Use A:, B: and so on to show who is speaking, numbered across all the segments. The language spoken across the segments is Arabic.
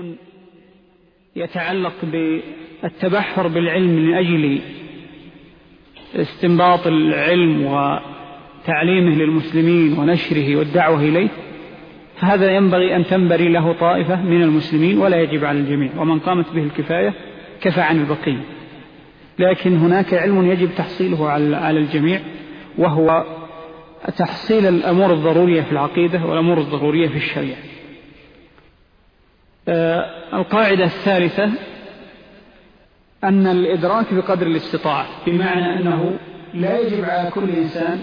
A: علم يتعلق بالتبحر بالعلم من أجل استنباط العلم وتعليمه للمسلمين ونشره والدعوة إليه، فهذا ينبغي أن تنبري له طائفة من المسلمين ولا يجب على الجميع، ومن قامت به الكفاية كفى عن البقية. لكن هناك علم يجب تحصيله على الجميع، وهو تحصيل الأمور الضرورية في العقيدة والأمور الضرورية في الشريعة. القاعدة الثالثة أن الإدراك بقدر الاستطاعة، بمعنى أنه لا يجب على كل إنسان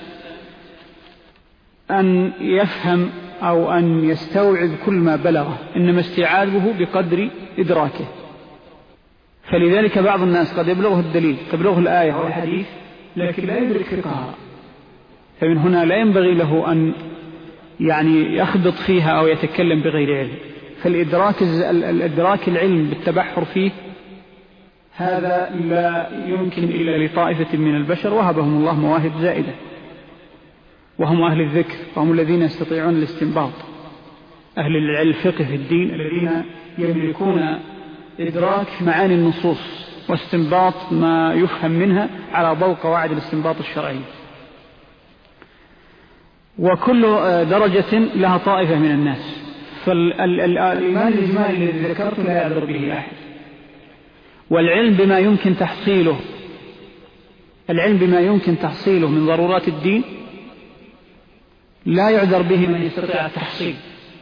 A: أن يفهم أو أن يستوعب كل ما بلغه، إنما استيعابه بقدر إدراكه. فلذلك بعض الناس قد يبلغه الدليل، تبلغه الآية أو الحديث، لكن لا يدرك فقهها، فمن هنا لا ينبغي له أن يخبط فيها أو يتكلم بغير علم. فالإدراك العلم بالتبحر فيه هذا لا يمكن إلا لطائفة من البشر وهبهم الله مواهب زائدة، وهم أهل الذكر، وهم الذين يستطيعون الاستنباط، أهل الفقه في الدين الذين يملكون إدراك معاني النصوص واستنباط ما يفهم منها على ضوء قواعد الاستنباط الشرعي. وكل درجة لها طائفة من الناس، فالإيمان الإجمالي الذي ذكرته لا يعذر به أحد. والعلم بما يمكن تحصيله من ضرورات الدين لا يعذر به من يستطيع التحصيل.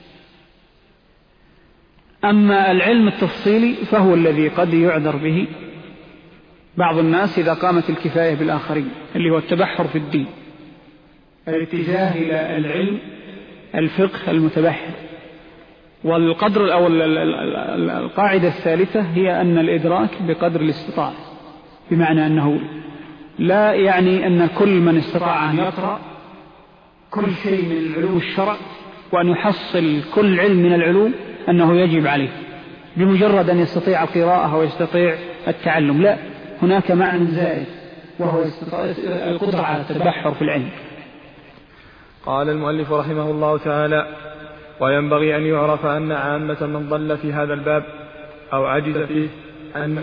A: أما العلم التفصيلي فهو الذي قد يعذر به بعض الناس إذا قامت الكفاية بالآخرين، اللي هو التبحر في الدين، الاتجاه إلى العلم الفقه المتبحر. والقدر أو القاعدة الثالثة هي أن الإدراك بقدر الاستطاعة، بمعنى أنه لا يعني أن كل من استطاع أن يقرأ كل شيء من علوم الشرع وأن يحصل كل علم من العلوم أنه يجب عليه بمجرد أن يستطيع القراءة ويستطيع التعلم. لا، هناك معنى زائد وهو القدرة على التبحر في العلم.
B: قال المؤلف رحمه الله تعالى: وينبغي أن يعرف أن عامة من ضل في هذا الباب أو عجز فيه أن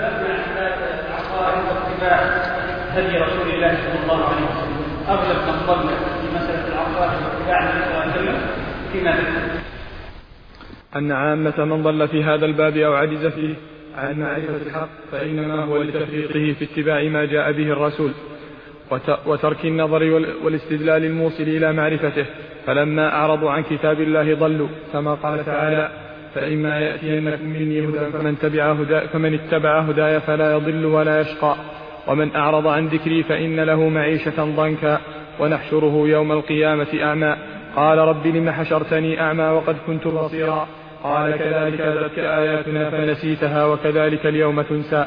A: هدي رسول الله صلى الله عليه وسلم أغلب من ضل في مسألة العقائد واتباع النبي صلى الله عليه وسلم فيما ذكر.
B: أن عامة من ضل في هذا الباب أو عجز فيه عن معرفة الحق فإنما هو لتفريطه في اتباع ما جاء به الرسول وترك النظر والاستدلال الموصل إلى معرفته، فلما أعرضوا عن كتاب الله ضلوا، كما قال تعالى: فإما يأتينكم مني هدى فمن اتبع هداي فلا يضل ولا يشقى، ومن أعرض عن ذكري فإن له معيشة ضنكا ونحشره يوم القيامة أعمى، قال رب لم حشرتني أعمى وقد كنت بصيرا، قال كذلك أتتك آياتنا فنسيتها وكذلك اليوم تنسى.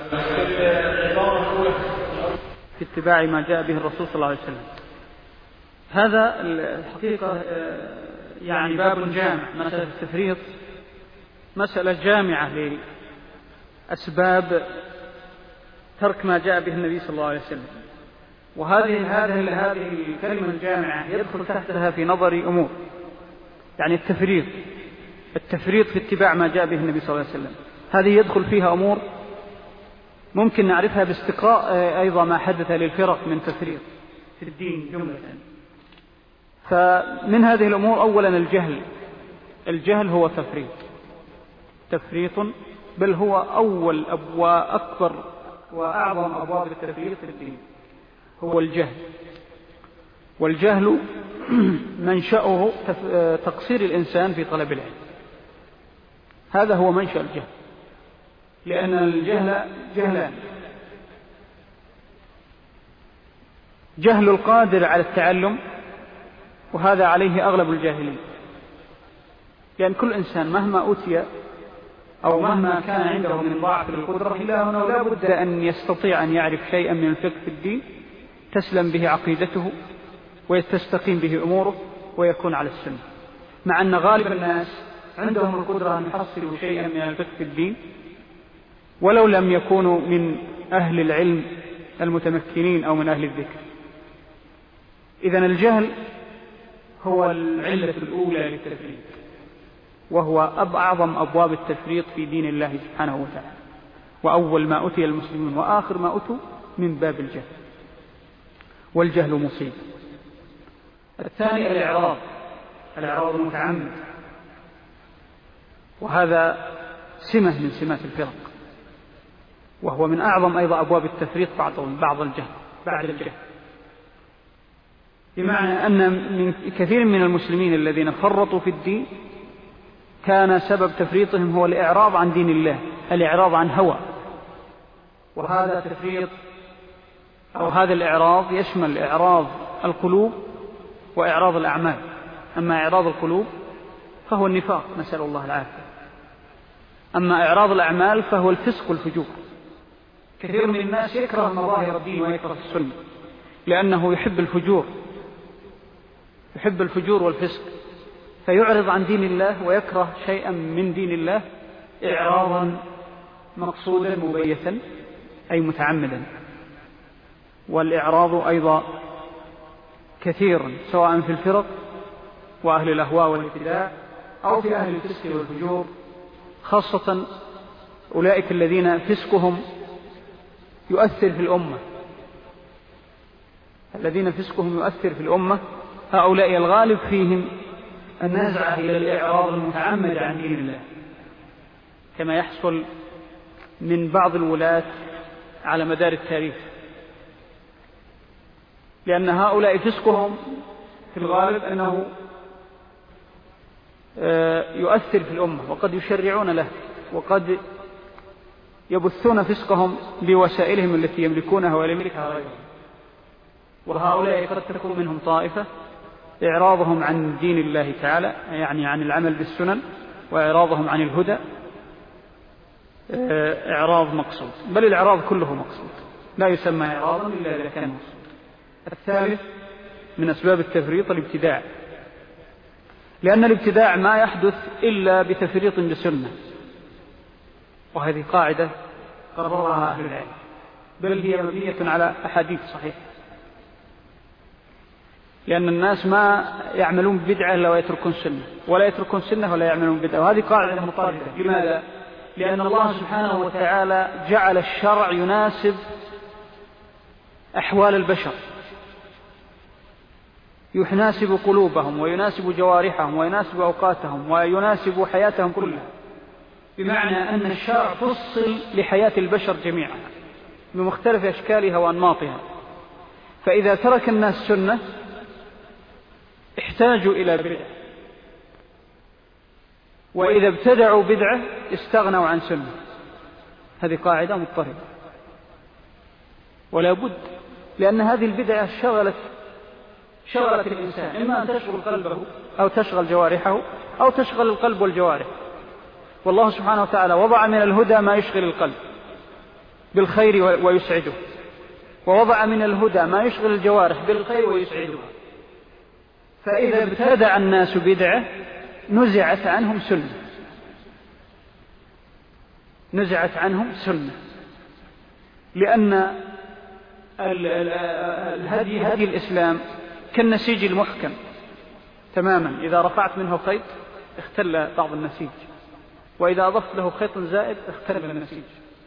A: في اتباع ما جاء به الرسول صلى الله عليه وسلم، هذا الحقيقة باب جامع. مسألة التفريط مسألة جامعة لأسباب ترك ما جاء به النبي صلى الله عليه وسلم. وهذه الكلمة الجامعة يدخل تحتها في نظري أمور، التفريط في اتباع ما جاء به النبي صلى الله عليه وسلم، هذه يدخل فيها أمور ممكن نعرفها باستقراء أيضا ما حدث للفرق من تفريط في الدين جملة. فمن هذه الأمور أولا الجهل هو تفريط، بل هو أول وأكبر وأعظم أبواب التفريط في الدين هو الجهل. والجهل منشأه تقصير الإنسان في طلب العلم، هذا هو منشأ الجهل. لأن الجهل جهلان: جهل القادر على التعلم، وهذا عليه أغلب الجاهلين، لأن كل إنسان مهما أوتي أو مهما كان عنده من ضعف القدرة إلا أنه لا بد أن يستطيع أن يعرف شيئا من الفقه في الدين تسلم به عقيدته ويستقيم به أموره ويكون على السنة، مع أن غالب الناس عندهم القدرة أن يحصلوا شيئا من الفقه في الدين ولو لم يكونوا من أهل العلم المتمكنين أو من أهل الذكر. إذن الجهل هو العلة الأولى للتفريط. وهو أعظم أبواب التفريط في دين الله سبحانه وتعالى، وأول ما أتي المسلمون وآخر ما أتوا من باب الجهل، والجهل مصيب. الثاني الإعراض المتعمد، وهذا سمة من سمات الفرق، وهو من أعظم أيضا أبواب التفريط بعد الجهل، بمعنى أن من كثير من المسلمين الذين فرطوا في الدين كان سبب تفريطهم هو الإعراض عن دين الله، الإعراض عن هوى. وهذا تفريط أو هذا الإعراض يشمل إعراض القلوب وإعراض الأعمال. أما إعراض القلوب فهو النفاق، نسأل الله العافية. أما إعراض الأعمال فهو الفسق والفجور. كثير من الناس يكره مظاهر الدين ويكره السنة لأنه يحب الفجور والفسق، فيعرض عن دين الله ويكره شيئا من دين الله إعراضا مقصودا مبيتا أي متعمدا. والإعراض أيضا كثير سواء في الفرق وأهل الأهواء والابتداع أو في أهل الفسق والفجور، خاصة أولئك الذين فسقهم يؤثر في الأمة، هؤلاء الغالب فيهم النزعة إلى الإعراض المتعمد عن دين الله، كما يحصل من بعض الولاة على مدار التاريخ، لأن هؤلاء فسقهم في الغالب أنه يؤثر في الأمة، وقد يشرعون له، وقد يبثون فسقهم بوسائلهم التي يملكونها ولا يملكها غيرهم. وهؤلاء قد تكون منهم طائفة إعراضهم عن دين الله تعالى، يعني عن العمل بالسنن، وإعراضهم عن الهدى إعراض مقصود، بل الإعراض كله مقصود، لا يسمى إعراضا إلا إذا كان مقصود. الثالث من أسباب التفريط الابتداع، لأن الابتداع ما يحدث إلا بتفريط بسنة، وهذه قاعدة قررها أهل العلم، بل هي مبنية على أحاديث صحيحة، لأن الناس ما يعملون بدعة إلا ويتركون سنة، ولا يتركون سنة ولا يعملون بدعة، وهذه قاعدة مضطردة. لماذا؟ لأن الله سبحانه وتعالى جعل الشرع يناسب أحوال البشر، يناسب قلوبهم ويناسب جوارحهم ويناسب أوقاتهم ويناسب حياتهم كلها، بمعنى أن الشرع فصل لحياة البشر جميعا بمختلف أشكالها وأنماطها. فإذا ترك الناس سنة احتاجوا إلى بدعة، وإذا ابتدعوا بدعة استغنوا عن سنة. هذه قاعدة مضطردة ولا بد، لأن هذه البدعة شغلت الإنسان، إما أن تشغل قلبه أو تشغل جوارحه أو تشغل القلب والجوارح. والله سبحانه وتعالى وضع من الهدى ما يشغل القلب بالخير ويسعده، ووضع من الهدى ما يشغل الجوارح بالخير ويسعده. فإذا ابتدع الناس بدعة نزعت عنهم سنة، لأن هدي الإسلام كالنسيج المحكم تماما، إذا رفعت منه خيط اختل بعض النسيج، وإذا أضفت له خيط زائد اختل النسيج.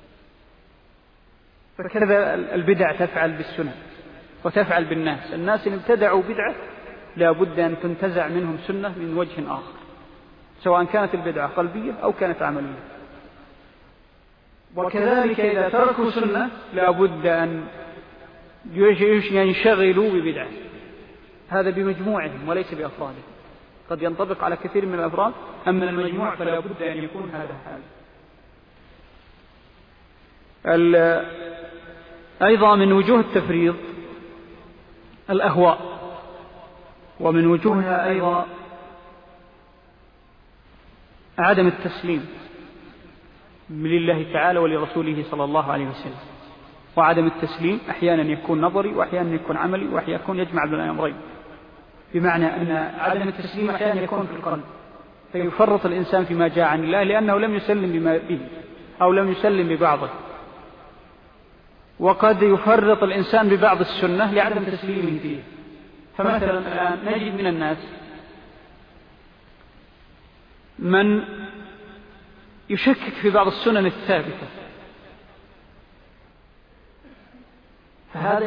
A: فكذا البدع تفعل بالسنة وتفعل بالناس. الناس إن ابتدعوا بدعة لا بد أن تنتزع منهم سنة من وجه آخر، سواء كانت البدعة قلبية أو كانت عملية. وكذلك إذا تركوا سنة لا بد أن ينشغلوا ببدعة، هذا بمجموعهم وليس بأفرادهم. قد ينطبق على كثير من الأفراد، أما المجموع فلا بد أن يكون هذا حال. أيضا من وجوه التفريط الأهواء، ومن وجوهها أيضا عدم التسليم لله تعالى ولرسوله صلى الله عليه وسلم. وعدم التسليم أحيانا يكون نظري وأحيانا يكون عملي وأحيانا يكون يجمع بين الأمرين، بمعنى أن عدم التسليم أحيانا يكون في القلب، فيفرط الإنسان فيما جاء عن الله لأنه لم يسلم بما به أو لم يسلم ببعضه. وقد يفرط الإنسان ببعض السنة لعدم تسليمه فيه. فمثلا الآن نجد من الناس من يشكك في بعض السنن الثابتة، فهذا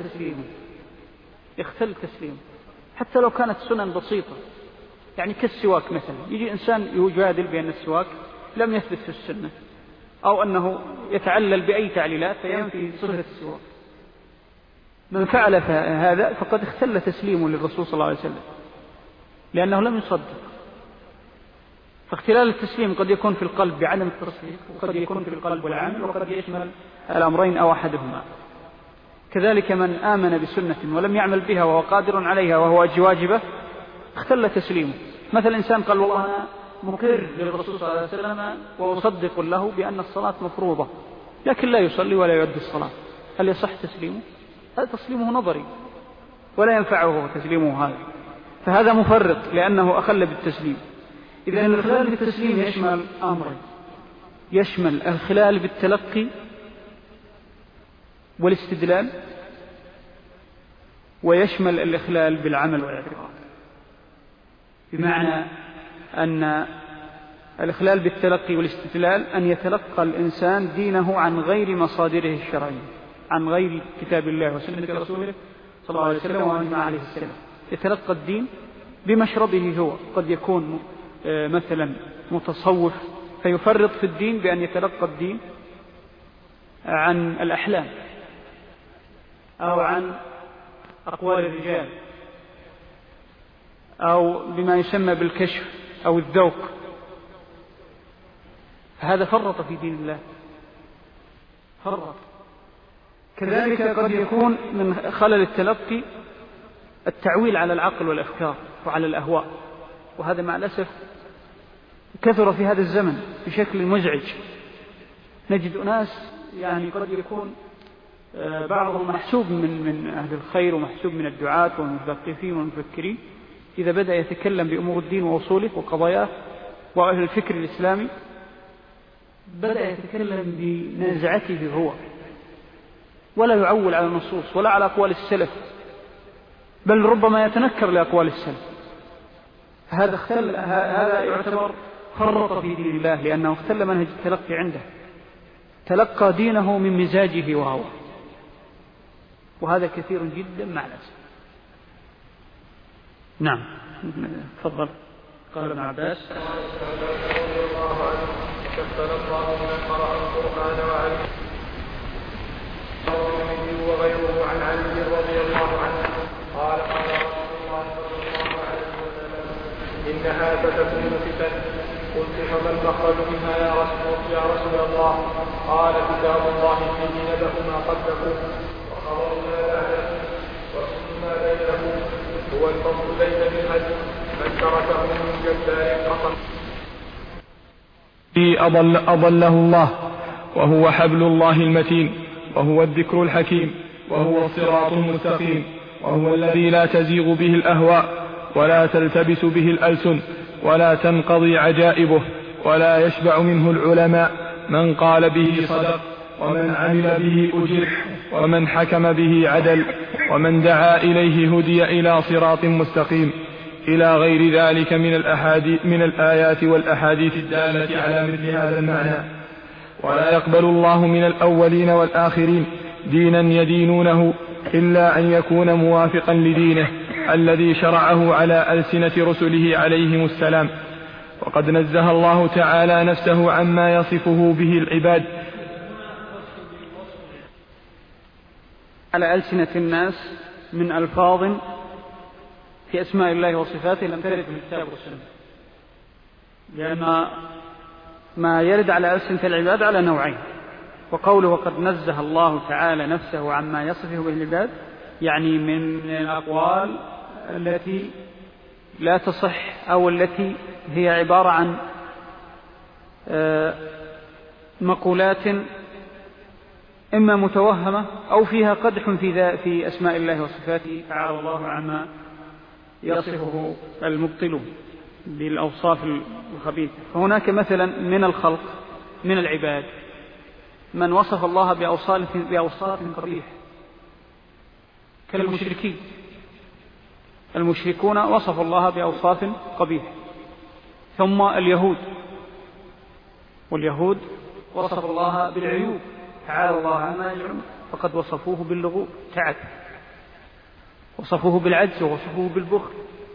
A: يختل تسليمه حتى لو كانت سنن بسيطة. يعني كالسواك مثلا، يجي إنسان يجادل بأن السواك لم يثبت في السنة، أو أنه يتعلل بأي تعليلات فينفي صفة السواك. من فعل هذا فقد اختل تسليمه للرسول صلى الله عليه وسلم، لأنه لم يصدق. فاختلال التسليم قد يكون في القلب بعدم التصديق، وقد يكون في القلب والعمل، وقد يشمل الأمرين أو أحدهما. كذلك من آمن بسنة ولم يعمل بها وهو قادر عليها وهو واجبة اختل تسليمه. مثل إنسان قال والله أنا مقر للرسول صلى الله عليه وسلم وأصدق له بأن الصلاة مفروضة، لكن لا يصلي ولا يؤدي الصلاة، هل يصح تسليمه؟ هذا تسليمه نظري ولا ينفعه تسليمه هذا، فهذا مفرط لأنه أخل بالتسليم. إذن الخلال بالتسليم يشمل أمرين، يشمل الخلال بالتلقي والاستدلال، ويشمل الإخلال بالعمل والاعتقاد. بمعنى أن الإخلال بالتلقي والاستدلال أن يتلقى الإنسان دينه عن غير مصادره الشرعية، عن غير كتاب الله وسنة رسوله صلى الله عليه وسلم وأجمع عليه السلام. يتلقى الدين بمشربه هو، قد يكون مثلا متصوف فيفرط في الدين بأن يتلقى الدين عن الأحلام أو عن أقوال الرجال أو بما يسمى بالكشف أو الذوق، هذا فرط في دين الله، فرط. كذلك قد يكون من خلل التلقي التعويل على العقل والأفكار وعلى الأهواء، وهذا مع الأسف كثر في هذا الزمن بشكل مزعج. نجد ناس يعني قد يكون بعضهم محسوب من أهل الخير ومحسوب من الدعاة والمثقفين والمفكرين، إذا بدأ يتكلم بأمور الدين وأصوله وقضاياه وأهل الفكر الإسلامي بدأ يتكلم بنزعته هو، ولا يعول على النصوص ولا على أقوال السلف، بل ربما يتنكر لأقوال السلف. هذا يعتبر فرط في دين الله، لأنه اختل منهج التلقي عنده، تلقى دينه من مزاجه وهو، وهذا كثير جدا مع الأسف. نعم، تفضل. قال ابن عباس
B: رضي الله عنه: كفر الله من قرأ القرآن وعلم وغيره عن علي رضي الله عنه قال: قال رسول الله صلى الله عليه وسلم: إنها ستكون فتن. قلت: فما المخرج منها يا رسول الله؟ قال: كتاب الله فيه نبأ ما قبله وخبر ما بعده وحكم ما بينه، هو الفصل ليس بالهدي، من تركه من جبار قطع أضله الله، وهو حبل الله المتين، وهو الذكر الحكيم، وهو الصراط المستقيم، وهو الذي لا تزيغ به الأهواء ولا تلتبس به الألسن ولا تنقضي عجائبه ولا يشبع منه العلماء. من قال به صدق، ومن عمل به أجر، ومن حكم به عدل، ومن دعا إليه هدي إلى صراط مستقيم، إلى غير ذلك من الآيات والأحاديث الدالة على مثل هذا المعنى. ولا يقبل الله من الأولين والآخرين دينا يدينونه إلا أن يكون موافقا لدينه الذي شرعه على ألسنة رسله عليهم السلام. وقد نزه الله تعالى نفسه عما يصفه به العباد
A: على ألسنة الناس من ألفاظ في أسماء الله وصفاته لم ترد في الكتاب والسنة، لأن ما يرد على ألسنة العباد على نوعين. وقوله وقد نزه الله تعالى نفسه عما يصفه به العباد يعني من الأقوال التي لا تصح أو التي هي عبارة عن مقولات إما متوهمة أو فيها قدح في أسماء الله وصفاته تعالى الله عما يصفه المبطلون بالأوصاف الخبيثة. فهناك مثلا من الخلق من العباد من وصف الله بأوصاف قبيحة كالمشركين. المشركون وصفوا الله بأوصاف قبيحة، ثم اليهود، واليهود وصف الله بالعيوب، تعالى الله عما يزعمون، فقد وصفوه باللغو تعب، وصفوه بالعجز، ووصفوه بالبخل،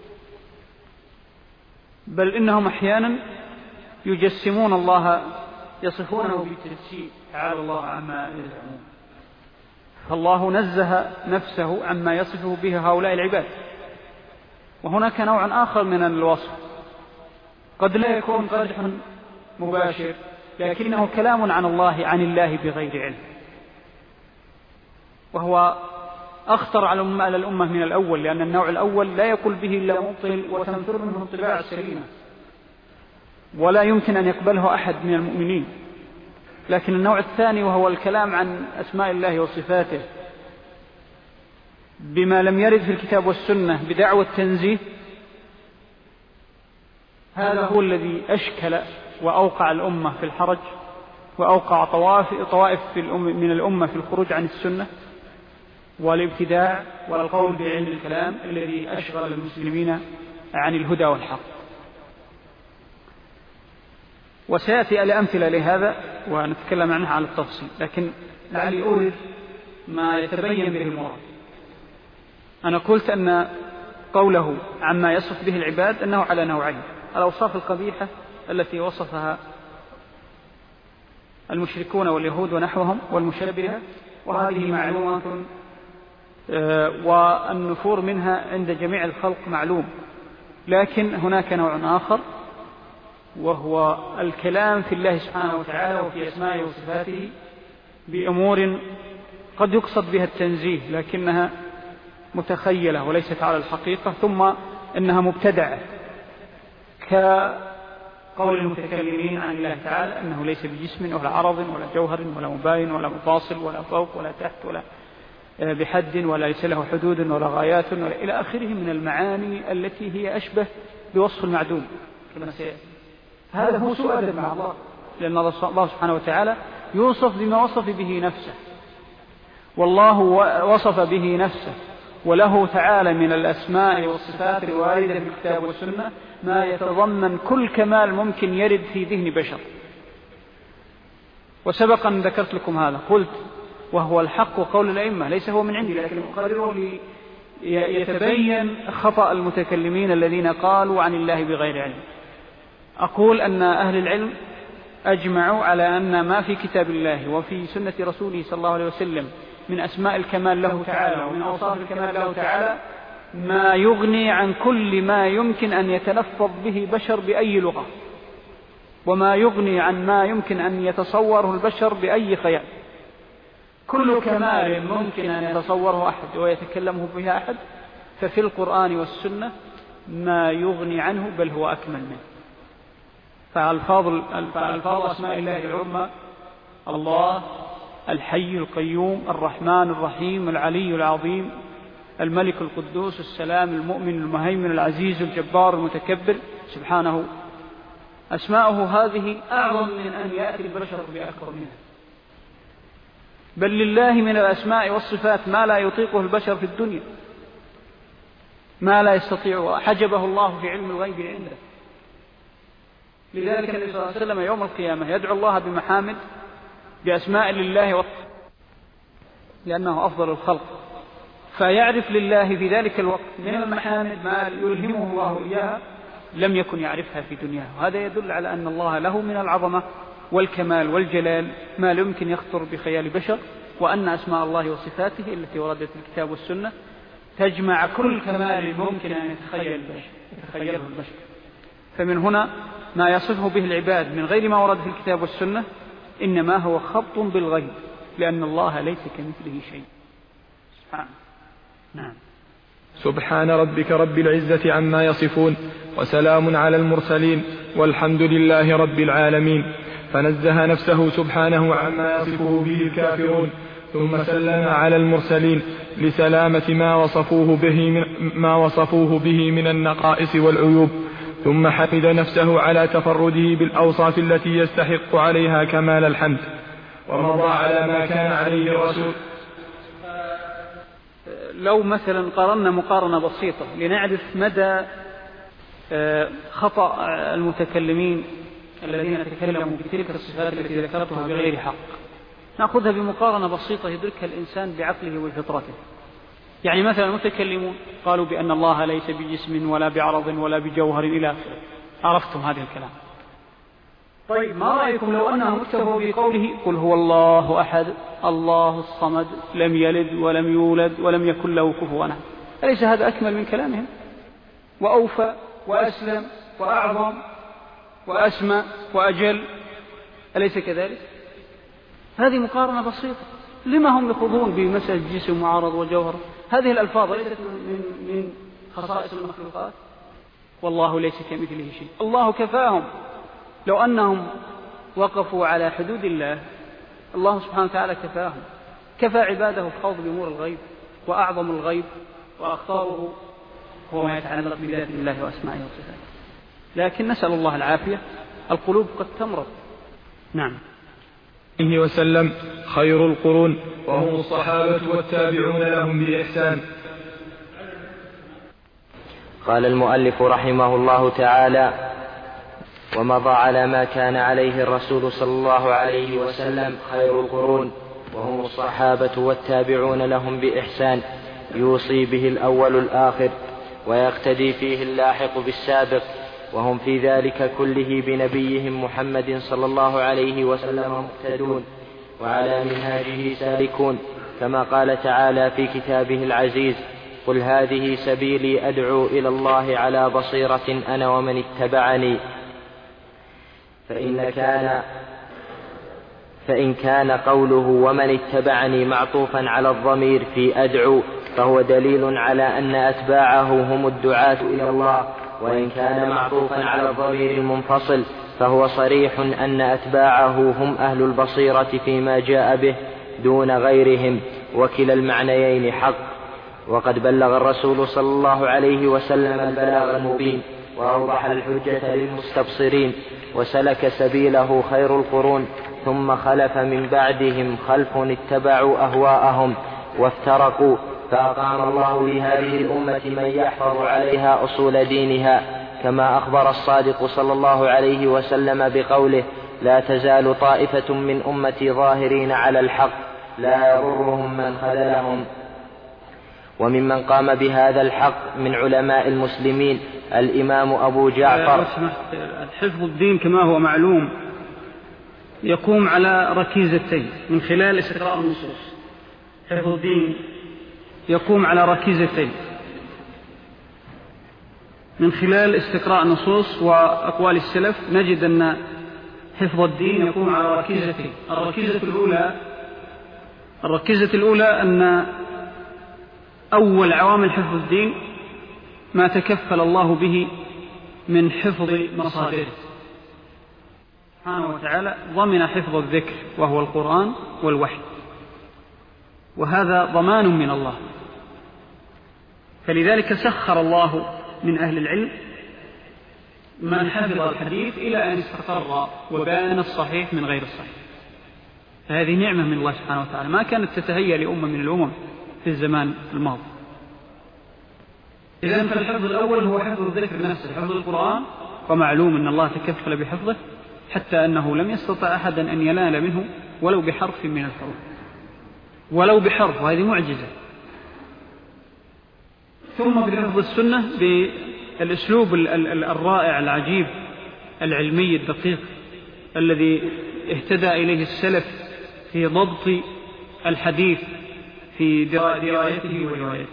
A: بل إنهم أحيانا يجسمون الله، يصفونه بالتجسيم، تعالى الله عما يزعمون. فالله نزه نفسه عما يصفه به هؤلاء العباد. وهناك نوع آخر من الوصف قد لا يكون قدح مباشر، لكنه كلام عن الله بغير علم، وهو أخطر على الأمة من الأول، لأن النوع الأول لا يقول به إلا مبطل وتنفر منه الطباع السليمة، ولا يمكن أن يقبله أحد من المؤمنين. لكن النوع الثاني وهو الكلام عن أسماء الله وصفاته بما لم يرد في الكتاب والسنة بدعوى التنزيه، هذا هو الذي أشكل وأوقع الأمة في الحرج، وأوقع طوائف من الأمة في الخروج عن السنة والابتداع والقول بعلم الكلام الذي أشغل المسلمين عن الهدى والحق. وسيأتي الأمثلة لهذا ونتكلم عنها على التفصيل، لكن لعلي أورد ما يتبين به المراد. أنا قلت أن قوله عما يصف به العباد أنه على نوعين: الأوصاف القبيحة التي وصفها المشركون واليهود ونحوهم والمشبهة، وهذه معلومة والنفور منها عند جميع الخلق معلوم. لكن هناك نوع آخر وهو الكلام في الله سبحانه وتعالى وفي أسمائه وصفاته بأمور قد يقصد بها التنزيه لكنها متخيلة وليست على الحقيقة، ثم إنها مبتدعة، كقول المتكلمين عن الله تعالى أنه ليس بجسم ولا عرض ولا جوهر ولا مباين ولا مفاصل ولا فوق ولا تحت ولا بحد ولا ليس له حدود ولا غايات ولا إلى آخره من المعاني التي هي أشبه بوصف المعدوم كما سيأتي. هذا هو سوء أدب مع الله، لأن الله سبحانه وتعالى يوصف بما وصف به نفسه، والله وصف به نفسه، وله تعالى من الأسماء والصفات الواردة في الكتاب والسنة ما يتضمن كل كمال ممكن يرد في ذهن بشر. وسبقا ذكرت لكم هذا، قلت وهو الحق وقول الأئمة، ليس هو من عندي لكن أقرره ليتبين خطأ المتكلمين الذين قالوا عن الله بغير علم. أقول أن أهل العلم أجمعوا على أن ما في كتاب الله وفي سنة رسوله صلى الله عليه وسلم من أسماء الكمال له تعالى ومن أوصاف الكمال له تعالى ما يغني عن كل ما يمكن أن يتلفظ به بشر بأي لغة، وما يغني عن ما يمكن أن يتصوره البشر بأي خيال. كل كمال ممكن أن يتصوره أحد ويتكلمه بها أحد ففي القرآن والسنة ما يغني عنه بل هو أكمل منه. فألفاظ أسماء الله العظمى: الله، الحي القيوم، الرحمن الرحيم، العلي العظيم، الملك القدوس، السلام، المؤمن، المهيمن، العزيز، الجبار، المتكبر، سبحانه، أسماؤه هذه أعظم من أن يأتي البشر بأكبر منها. بل لله من الأسماء والصفات ما لا يطيقه البشر في الدنيا، ما لا يستطيع، حجبه الله في علم الغيب عنده. لذلك النبي صلى الله عليه وسلم يوم القيامة يدعو الله بمحامد بأسماء لله لأنه أفضل الخلق، فيعرف لله في ذلك الوقت من المحامد ما يلهمه الله إياها لم يكن يعرفها في دنياه. وهذا يدل على أن الله له من العظمة والكمال والجلال ما لا يمكن يخطر بخيال بشر، وأن أسماء الله وصفاته التي وردت في الكتاب والسنة تجمع كل كمال ممكن أن يتخيله البشر. فمن هنا ما يصفه به العباد من غير ما ورد في الكتاب والسنة إنما هو خبط بالغيب، لأن الله ليس كمثله شيء. سبحانه. نعم.
B: سبحان ربك رب العزة عما يصفون، وسلام على المرسلين، والحمد لله رب العالمين. فنزه نفسه سبحانه عما يصفه به الكافرون، ثم سلم على المرسلين لسلامة ما وصفوه به من النقائص والعيوب، ثم حمد نفسه على تفرده بالأوصاف التي يستحق عليها كمال الحمد، ومضى على ما كان عليه الرسول.
A: لو مثلا قارنا مقارنة بسيطة لنعرف مدى خطأ المتكلمين الذين تكلموا بتلك الصفات التي ذكرتها بغير حق. نأخذها بمقارنة بسيطة يدركها الإنسان بعقله وفطرته. يعني مثلا المتكلمون قالوا بأن الله ليس بجسم ولا بعرض ولا بجوهر إلى آخره. عرفتم هذا الكلام. طيب ما رأيكم لو أنهم اكتفوا بقوله قل هو الله أحد الله الصمد لم يلد ولم يولد ولم يكن له كفوا أحد؟ أليس هذا أكمل من كلامهم وأوفى وأسلم وأعظم وأسمى وأجل؟ أليس كذلك؟ هذه مقارنة بسيطة. لما هم يخوضون بمسألة جسم وعرض وجوهر؟ هذه الألفاظ ليست من خصائص المخلوقات. والله ليس كمثله شيء. الله كفاهم. لو أنهم وقفوا على حدود الله الله سبحانه وتعالى كفاهم. كفى عباده الخوض بأمور الغيب، وأعظم الغيب وأخطاره هو ما يتعلق بذات الله وأسمائه وصفاته. لكن نسأل الله العافية، القلوب قد تمرض. نعم.
B: عليه وسلم خير القرون وهم الصحابة والتابعون لهم بإحسان.
C: قال المؤلف رحمه الله تعالى: ومضى على ما كان عليه الرسول صلى الله عليه وسلم خير القرون وهم الصحابة والتابعون لهم بإحسان، يوصي به الأول الآخر ويقتدي فيه اللاحق بالسابق، وهم في ذلك كله بنبيهم محمد صلى الله عليه وسلم مقتدون وعلى منهاجه سالكون، كما قال تعالى في كتابه العزيز: قل هذه سبيلي أدعو إلى الله على بصيرة أنا ومن اتبعني. فإن كان قوله ومن اتبعني معطوفا على الضمير في أدعو فهو دليل على أن أتباعه هم الدعاة إلى الله، وإن كان معطوفا على الضمير المنفصل فهو صريح أن أتباعه هم أهل البصيرة فيما جاء به دون غيرهم، وكلا المعنيين حق. وقد بلغ الرسول صلى الله عليه وسلم البلاغ المبين وأوضح الحجة للمستبصرين، وسلك سبيله خير القرون، ثم خلف من بعدهم خلف اتبعوا أهواءهم وافترقوا، فأقام الله لهذه الأمة من يحفظ عليها أصول دينها، كما أخبر الصادق صلى الله عليه وسلم بقوله: لا تزال طائفة من أمتي ظاهرين على الحق لا يضرهم من خذلهم. وممن قام بهذا الحق من علماء المسلمين الإمام أبو جعفر.
A: حفظ الدين كما هو معلوم يقوم على ركيزتين من خلال استقراء النصوص. حفظ الدين يقوم على ركيزتين من خلال استقراء النصوص وأقوال السلف. نجد أن حفظ الدين يقوم على ركيزتين. الركيزة الأولى أن أول عوامل حفظ الدين ما تكفل الله به من حفظ مصادره سبحانه وتعالى، ضمن حفظ الذكر وهو القرآن والوحي، وهذا ضمان من الله. فلذلك سخر الله من أهل العلم من حفظ الحديث إلى أن استقر وبان الصحيح من غير الصحيح. فهذه نعمة من الله سبحانه وتعالى ما كانت تتهيأ لأمة من الأمم في الزمان الماضي. إذن فالحفظ الأول هو حفظ الذكر نفسه، حفظ القرآن، ومعلوم أن الله تكفل بحفظه حتى أنه لم يستطع أحدا أن ينال منه ولو بحرف من الحروف، ولو بحرف، وهذه معجزة. ثم بحفظ السنة بالأسلوب الرائع العجيب العلمي الدقيق الذي اهتدى إليه السلف في ضبط الحديث في درايته وروايته.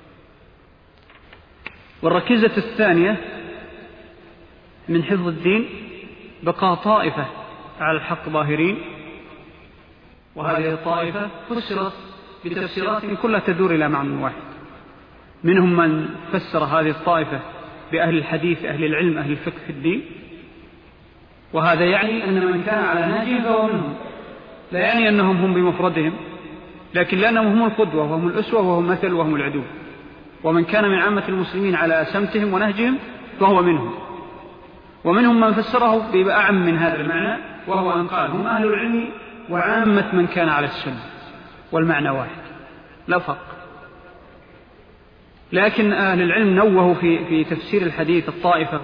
A: والركيزة الثانية من حفظ الدين بقاء طائفة على الحق ظاهرين، وهذه الطائفة فسرت بتفسيرات كلها تدور إلى معنى واحد. منهم من فسر هذه الطائفة بأهل الحديث أهل العلم أهل الفقه في الدين، وهذا يعني أن من كان على نهجهم فهو منهم، لا يعني أنهم هم بمفردهم، لكن لأنهم هم القدوة وهم الأسوة وهم المثل وهم العدو. ومن كان من عامة المسلمين على سمتهم ونهجهم فهو منهم. ومنهم من فسره بأعم من هذا المعنى، وهو أن قال هم أهل العلم وعامة من كان على السنة، والمعنى واحد لا فرق. لكن أهل العلم نوهوا في تفسير الحديث الطائفة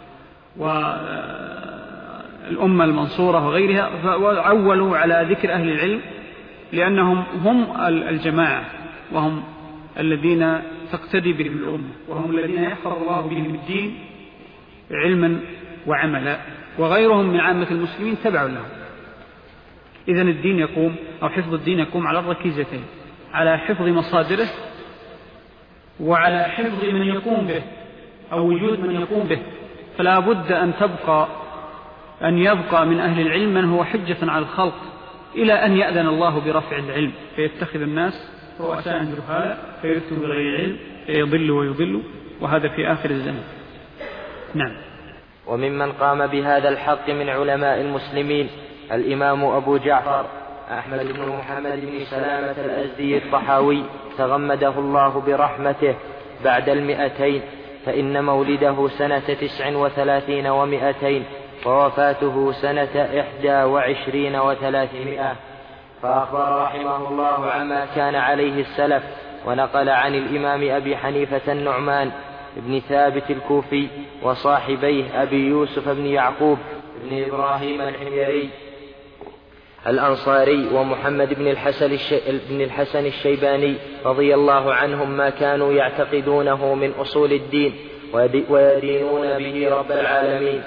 A: والأمة المنصورة وغيرها، وعولوا على ذكر أهل العلم لأنهم هم الجماعة، وهم الذين تقتدي بهم الأمة، وهم الذين يحفظ الله بهم الدين علما وعملا، وغيرهم من عامة المسلمين تبع لهم. إذن الدين يقوم، أو حفظ الدين يقوم على الركيزتين: على حفظ مصادره، وعلى حفظ من يقوم به أو وجود من يقوم به. فلا بد أن يبقى من أهل العلم من هو حجة على الخلق إلى أن يأذن الله برفع العلم، فيتخذ الناس رؤساء جهالا فيفتوا بغير علم فيضلوا ويضلوا، وهذا في آخر الزمن. نعم.
C: وممن قام بهذا الحق من علماء المسلمين الإمام أبو جعفر أحمد بن محمد بن سلامة الأزدي الطحاوي تغمده الله برحمته بعد 200، فإن مولده سنة 39 و200 ووفاته سنة 21 و300. فأخبر رحمه الله عما كان عليه السلف، ونقل عن الإمام أبي حنيفة النعمان بن ثابت الكوفي وصاحبيه أبي يوسف بن يعقوب بن إبراهيم الحميري الأنصاري ومحمد بن الحسن الشيباني رضي الله عنهم ما كانوا يعتقدونه من أصول الدين ويدينون به رب العالمين.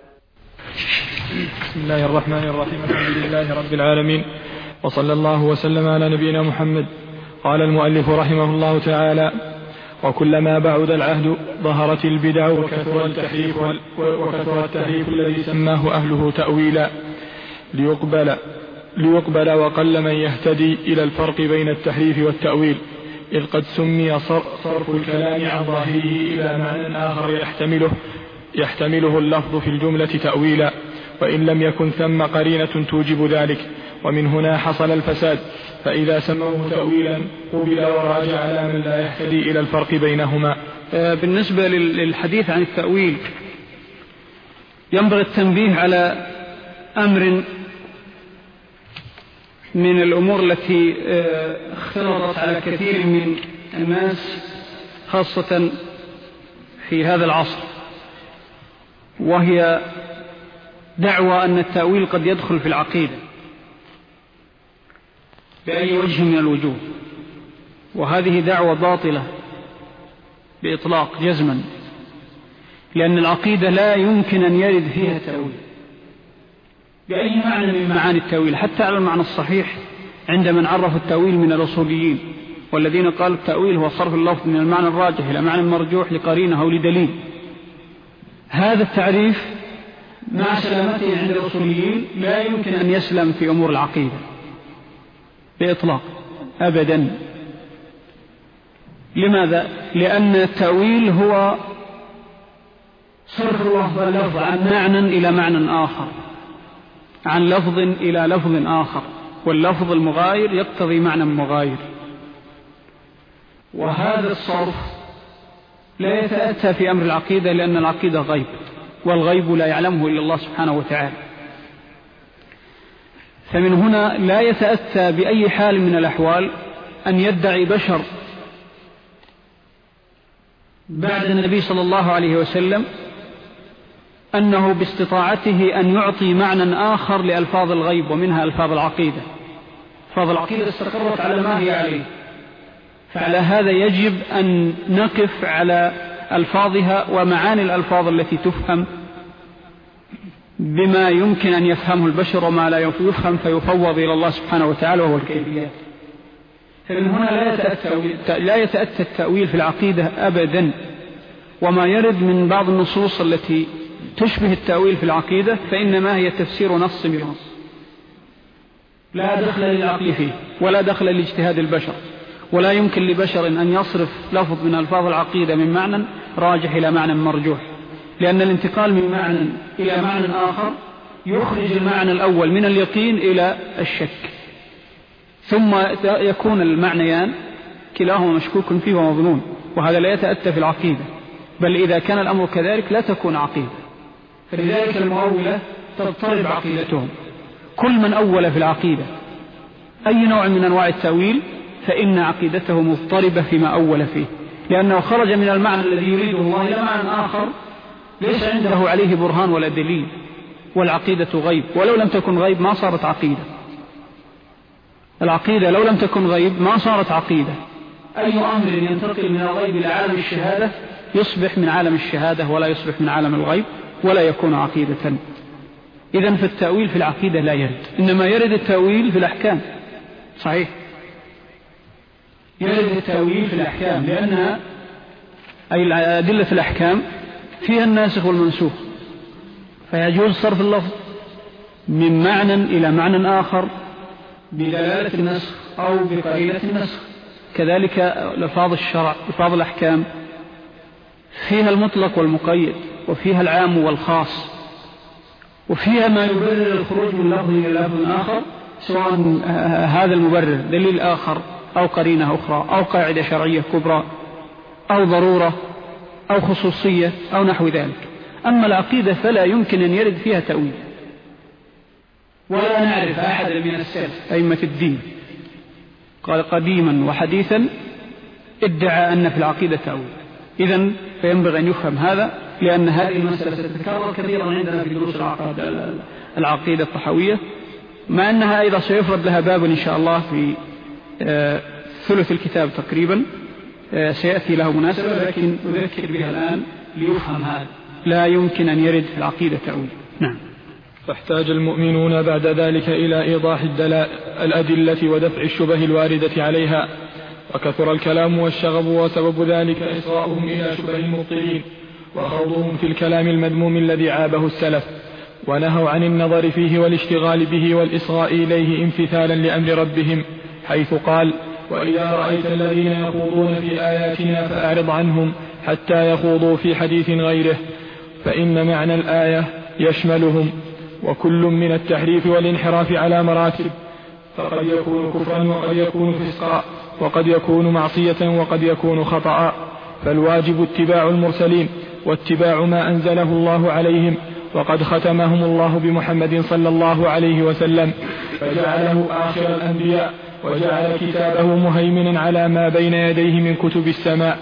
B: بسم الله الرحمن الرحيم. الحمد لله رب العالمين، وصلى الله وسلم على نبينا محمد. قال المؤلف رحمه الله تعالى: وكلما بعد العهد ظهرت البدع وكثر التحريف الذي سماه أهله تأويلا ليقبل، وقل من يهتدي إلى الفرق بين التحريف والتأويل، إذ قد سمي صرف الكلام عن ظاهره إلى معنى آخر يحتمله اللفظ في الجملة تأويلا، وإن لم يكن ثم قرينة توجب ذلك، ومن هنا حصل الفساد. فإذا سموه تأويلا قبل وراجع على من لا يهتدي إلى الفرق بينهما.
A: بالنسبة للحديث عن التأويل ينبغي التنبيه على أمر من الأمور التي اختلطت على كثير من الناس خاصة في هذا العصر، وهي دعوى أن التأويل قد يدخل في العقيدة بأي وجه من الوجوه، وهذه دعوة باطلة بإطلاق جزما، لأن العقيدة لا يمكن أن يرد فيها تأويل بأي معنى من معاني التأويل، حتى على المعنى الصحيح عند من عرف التأويل من الأصوليين، والذين قالوا التأويل هو صرف اللفظ من المعنى الراجح إلى معنى مرجوح لقرينة أو لدليل. هذا التعريف مع سلامته عند الأصوليين لا يمكن أن يسلم في أمور العقيدة بإطلاق أبدا. لماذا؟ لأن التأويل هو صرف اللفظ عن معنى إلى معنى آخر، عن لفظ إلى لفظ آخر، واللفظ المغاير يقتضي معنى مغاير، وهذا الصرف لا يتأتى في أمر العقيدة، لأن العقيدة غيب، والغيب لا يعلمه إلا الله سبحانه وتعالى. فمن هنا لا يتأتى بأي حال من الأحوال أن يدعي بشر بعد النبي صلى الله عليه وسلم أنه باستطاعته أن يعطي معنى آخر لألفاظ الغيب، ومنها ألفاظ العقيدة. ألفاظ العقيدة استقرت على ما هي عليه، فعلى هذا يجب أن نقف على ألفاظها ومعاني الألفاظ التي تفهم بما يمكن أن يفهمه البشر، وما لا يفهم فيفوض إلى الله سبحانه وتعالى وهو الكيفيات. فمن هنا لا يتأتى التأويل في العقيدة أبدا. وما يرد من بعض النصوص التي تشبه التأويل في العقيدة فإنما هي تفسير نص بنص، لا دخل للعقل فيه ولا دخل لاجتهاد البشر، ولا يمكن لبشر أن يصرف لفظ من ألفاظ العقيدة من معنى راجح إلى معنى مرجوح، لأن الانتقال من معنى إلى معنى آخر يخرج المعنى الأول من اليقين إلى الشك، ثم يكون المعنيان كلاهما مشكوك فيه ومظنون، وهذا لا يتأتى في العقيدة، بل إذا كان الأمر كذلك لا تكون عقيدة. فلذلك المؤولة تضطرب عقيدتهم. كل من أول في العقيدة أي نوع من أنواع التأويل فإن عقيدته مضطربة فيما أول فيه، لأنه خرج من المعنى الذي يريده الله إلى معنى آخر ليس عنده عليه برهان ولا دليل. والعقيدة غيب، ولو لم تكن غيب ما صارت عقيدة. العقيدة لو لم تكن غيب ما صارت عقيدة. أي أمر ينتقل من الغيب إلى عالم الشهادة يصبح من عالم الشهادة ولا يصبح من عالم الغيب ولا يكون عقيدة. إذن فالتأويل في العقيدة لا يرد، إنما يرد التأويل في الأحكام. صحيح، يرد التأويل في الأحكام، لأنها أي أدلة الأحكام فيها الناسخ والمنسوخ، فيجوز صرف اللفظ من معنى إلى معنى آخر بدلالة النسخ أو بقرينة النسخ. كذلك لفاظ الشرع، لفاظ الأحكام فيها المطلق والمقيد، وفيها العام والخاص، وفيها ما يبرر الخروج من لفظ إلى لفظ آخر، سواء هذا المبرر دليل آخر أو قرينة أخرى أو قاعدة شرعية كبرى أو ضرورة أو خصوصية أو نحو ذلك. أما العقيدة فلا يمكن أن يرد فيها تأويل، ولا نعرف أحد من السلف أئمة الدين قال قديما وحديثا ادعى أن في العقيدة تأويل. إذن فينبغي أن يفهم هذا، لأن هذه المسألة ستتكرر كثيرا عندنا في دروس العقيدة الطحاوية، مع أنها أيضا سيفرد لها باب إن شاء الله في ثلث الكتاب تقريبا سيأتي له مناسبة، لكن أذكر بها الآن ليفهم هذا. لا يمكن أن يرد في العقيدة تأويل. نعم.
B: فاحتاج المؤمنون بعد ذلك إلى إيضاح الأدلة ودفع الشبه الواردة عليها، وكثر الكلام والشغب، وسبب ذلك إصغاؤهم إلى شبه المبطلين وخوضهم في الكلام المذموم الذي عابه السلف، ونهوا عن النظر فيه والاشتغال به والإصغاء إليه امتثالا لأمر ربهم، حيث قال: وإذا رأيت الذين يخوضون في آياتنا فأعرض عنهم حتى يخوضوا في حديث غيره، فإن معنى الآية يشملهم، وكل من التحريف والانحراف على مراتب، فقد يكون كفرا وقد يكون فسقا وقد يكون معصية وقد يكون خطأ، فالواجب اتباع المرسلين واتباع ما أنزله الله عليهم، وقد ختمهم الله بمحمد صلى الله عليه وسلم فجعله آخر الأنبياء، وجعل كتابه مهيمنا على ما بين يديه من كتب السماء،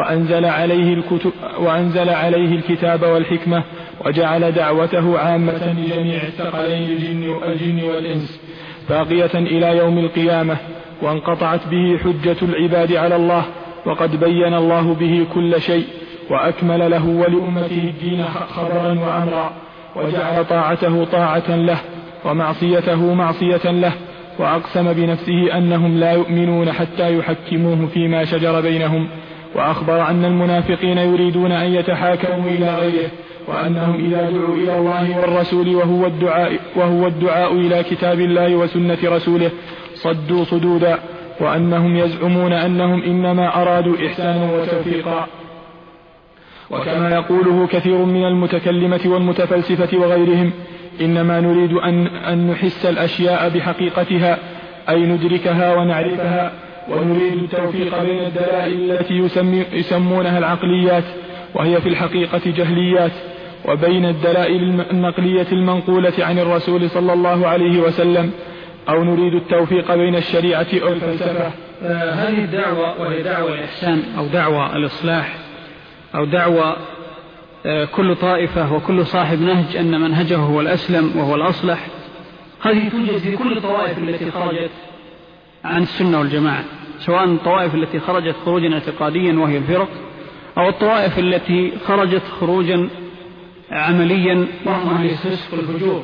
B: وأنزل عليه الكتاب والحكمة، وجعل دعوته عامة لجميع الثقلين الجن والإنس باقية إلى يوم القيامة، وانقطعت به حجة العباد على الله، وقد بين الله به كل شيء، وأكمل له ولأمته الدين خبرا وأمرا، وجعل طاعته طاعة له ومعصيته معصية له، وأقسم بنفسه أنهم لا يؤمنون حتى يحكموه فيما شجر بينهم، وأخبر أن المنافقين يريدون أن يتحاكموا إلى غيره، وأنهم إذا دعوا إلى الله والرسول وهو الدعاء إلى كتاب الله وسنة رسوله صدوا صدودا، وأنهم يزعمون أنهم إنما أرادوا إحسانا وتوفيقا. وكما يقوله كثير من المتكلمة والمتفلسفة وغيرهم: إنما نريد أن نحس الأشياء بحقيقتها، أي ندركها ونعرفها، ونريد التوفيق بين الدلائل التي يسمونها العقليات وهي في الحقيقة جهليات، وبين الدلائل النقلية المنقولة عن الرسول صلى الله عليه وسلم، أو نريد التوفيق بين الشريعة أو الفلسفة.
A: هذه الدعوة، وهي دعوة الإحسان أو دعوة الإصلاح أو دعوة كل طائفة وكل صاحب نهج أن منهجه هو الأسلم وهو الأصلح، هذه توجد في كل الطوائف التي خرجت عن السنة والجماعة، سواء الطوائف التي خرجت خروجا اعتقاديا وهي الفرق، أو الطوائف التي خرجت خروجا عمليا وهم أهل الفسق والفجور.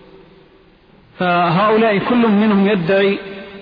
A: فهؤلاء كل منهم يدعي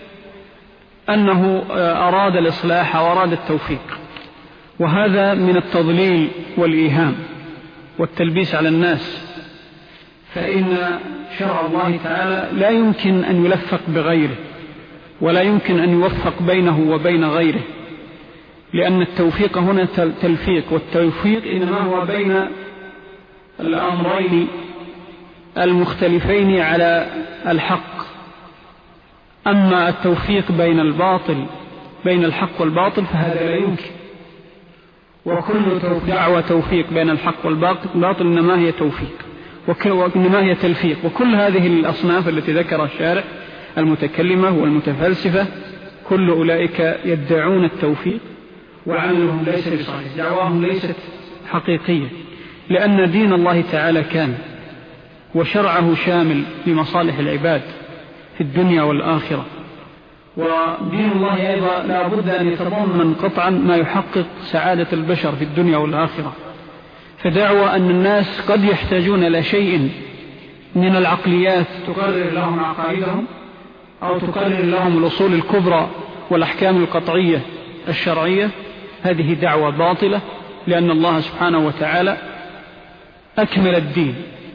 A: أنه أراد الإصلاح أو أراد التوفيق، وهذا من التضليل والإيهام والتلبيس على الناس، فإن شرع الله تعالى لا يمكن أن يلفق بغيره، ولا يمكن أن يوفق بينه وبين غيره، لأن التوفيق هنا تلفيق، والتوفيق إنما هو بين الأمرين المختلفين على الحق. أما التوفيق بين الحق والباطل فهذا لا يمكن، وكل دعوة توفيق بين الحق والباطل إنما هي توفيق وإنما هي تلفيق. وكل هذه الأصناف التي ذكر الشارع، المتكلمة والمتفلسفة، كل أولئك يدعون التوفيق وعملهم ليس بصحيح، دعواهم ليست حقيقية، لأن دين الله تعالى كان وشرعه شامل لمصالح العباد في الدنيا والآخرة، ودين الله أيضا لا بد أن يتضمن قطعا ما يحقق سعادة البشر في الدنيا والآخرة. فدعوى أن الناس قد يحتاجون إلى شيء من العقليات تقرر لهم عقائدهم أو تقرر لهم الأصول الكبرى والأحكام القطعية الشرعية، هذه دعوة باطلة، لأن الله سبحانه وتعالى أكمل الدين،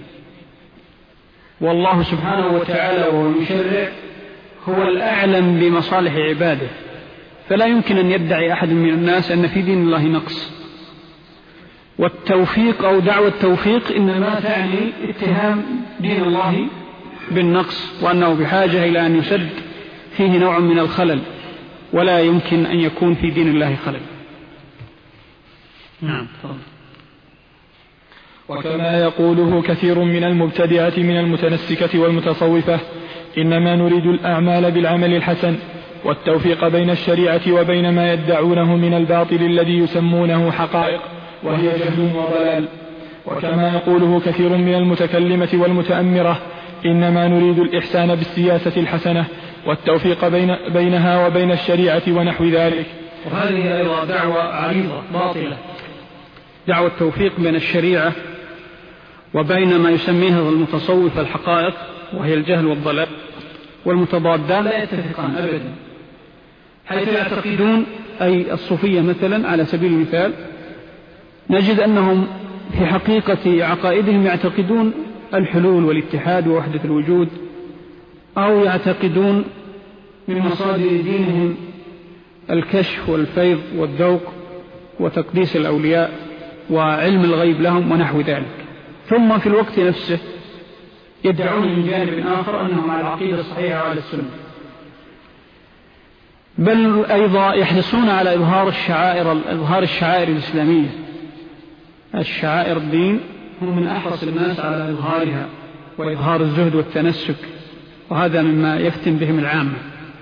A: والله سبحانه وتعالى وهو المشرع هو الأعلم بمصالح عباده، فلا يمكن أن يدعي أحد من الناس أن في دين الله نقص. والتوفيق أو دعوة التوفيق إنما تعني اتهام دين الله بالنقص، وأنه بحاجة إلى أن يسد فيه نوع من الخلل، ولا يمكن أن يكون في دين الله خلل. نعم.
B: وكما يقوله كثير من المبتدعة من المتنسكة والمتصوفة، إنما نريد الأعمال بالعمل الحسن، والتوفيق بين الشريعة وبين ما يدعونه من الباطل الذي يسمونه حقائق، وهي جهل وضلال. وكما يقوله كثير من المتكلمة والمتأمرة، إنما نريد الإحسان بالسياسة الحسنة والتوفيق بينها وبين الشريعة ونحو ذلك.
A: وهذه أيضا دعوة عريضة باطلة، دعوة التوفيق بين الشريعة وبين ما يسميها المتصوف الحقائق، وهي الجهل والضلال، والمتضادان لا يتفقان أبدا، حيث يعتقدون، أي الصوفية مثلا على سبيل المثال، نجد أنهم في حقيقة عقائدهم يعتقدون الحلول والاتحاد ووحدة الوجود، أو يعتقدون من مصادر دينهم الكشف والفيض والذوق وتقديس الأولياء وعلم الغيب لهم ونحو ذلك، ثم في الوقت نفسه يدعون من جانب آخر أنهم على العقيدة الصحيحة وعلى السنة، بل أيضا يحرصون على إظهار الشعائر الإسلامية. الشعائر الدين هم من أحرص الناس على إظهارها وإظهار الزهد والتنسك، وهذا مما يفتن بهم العامة.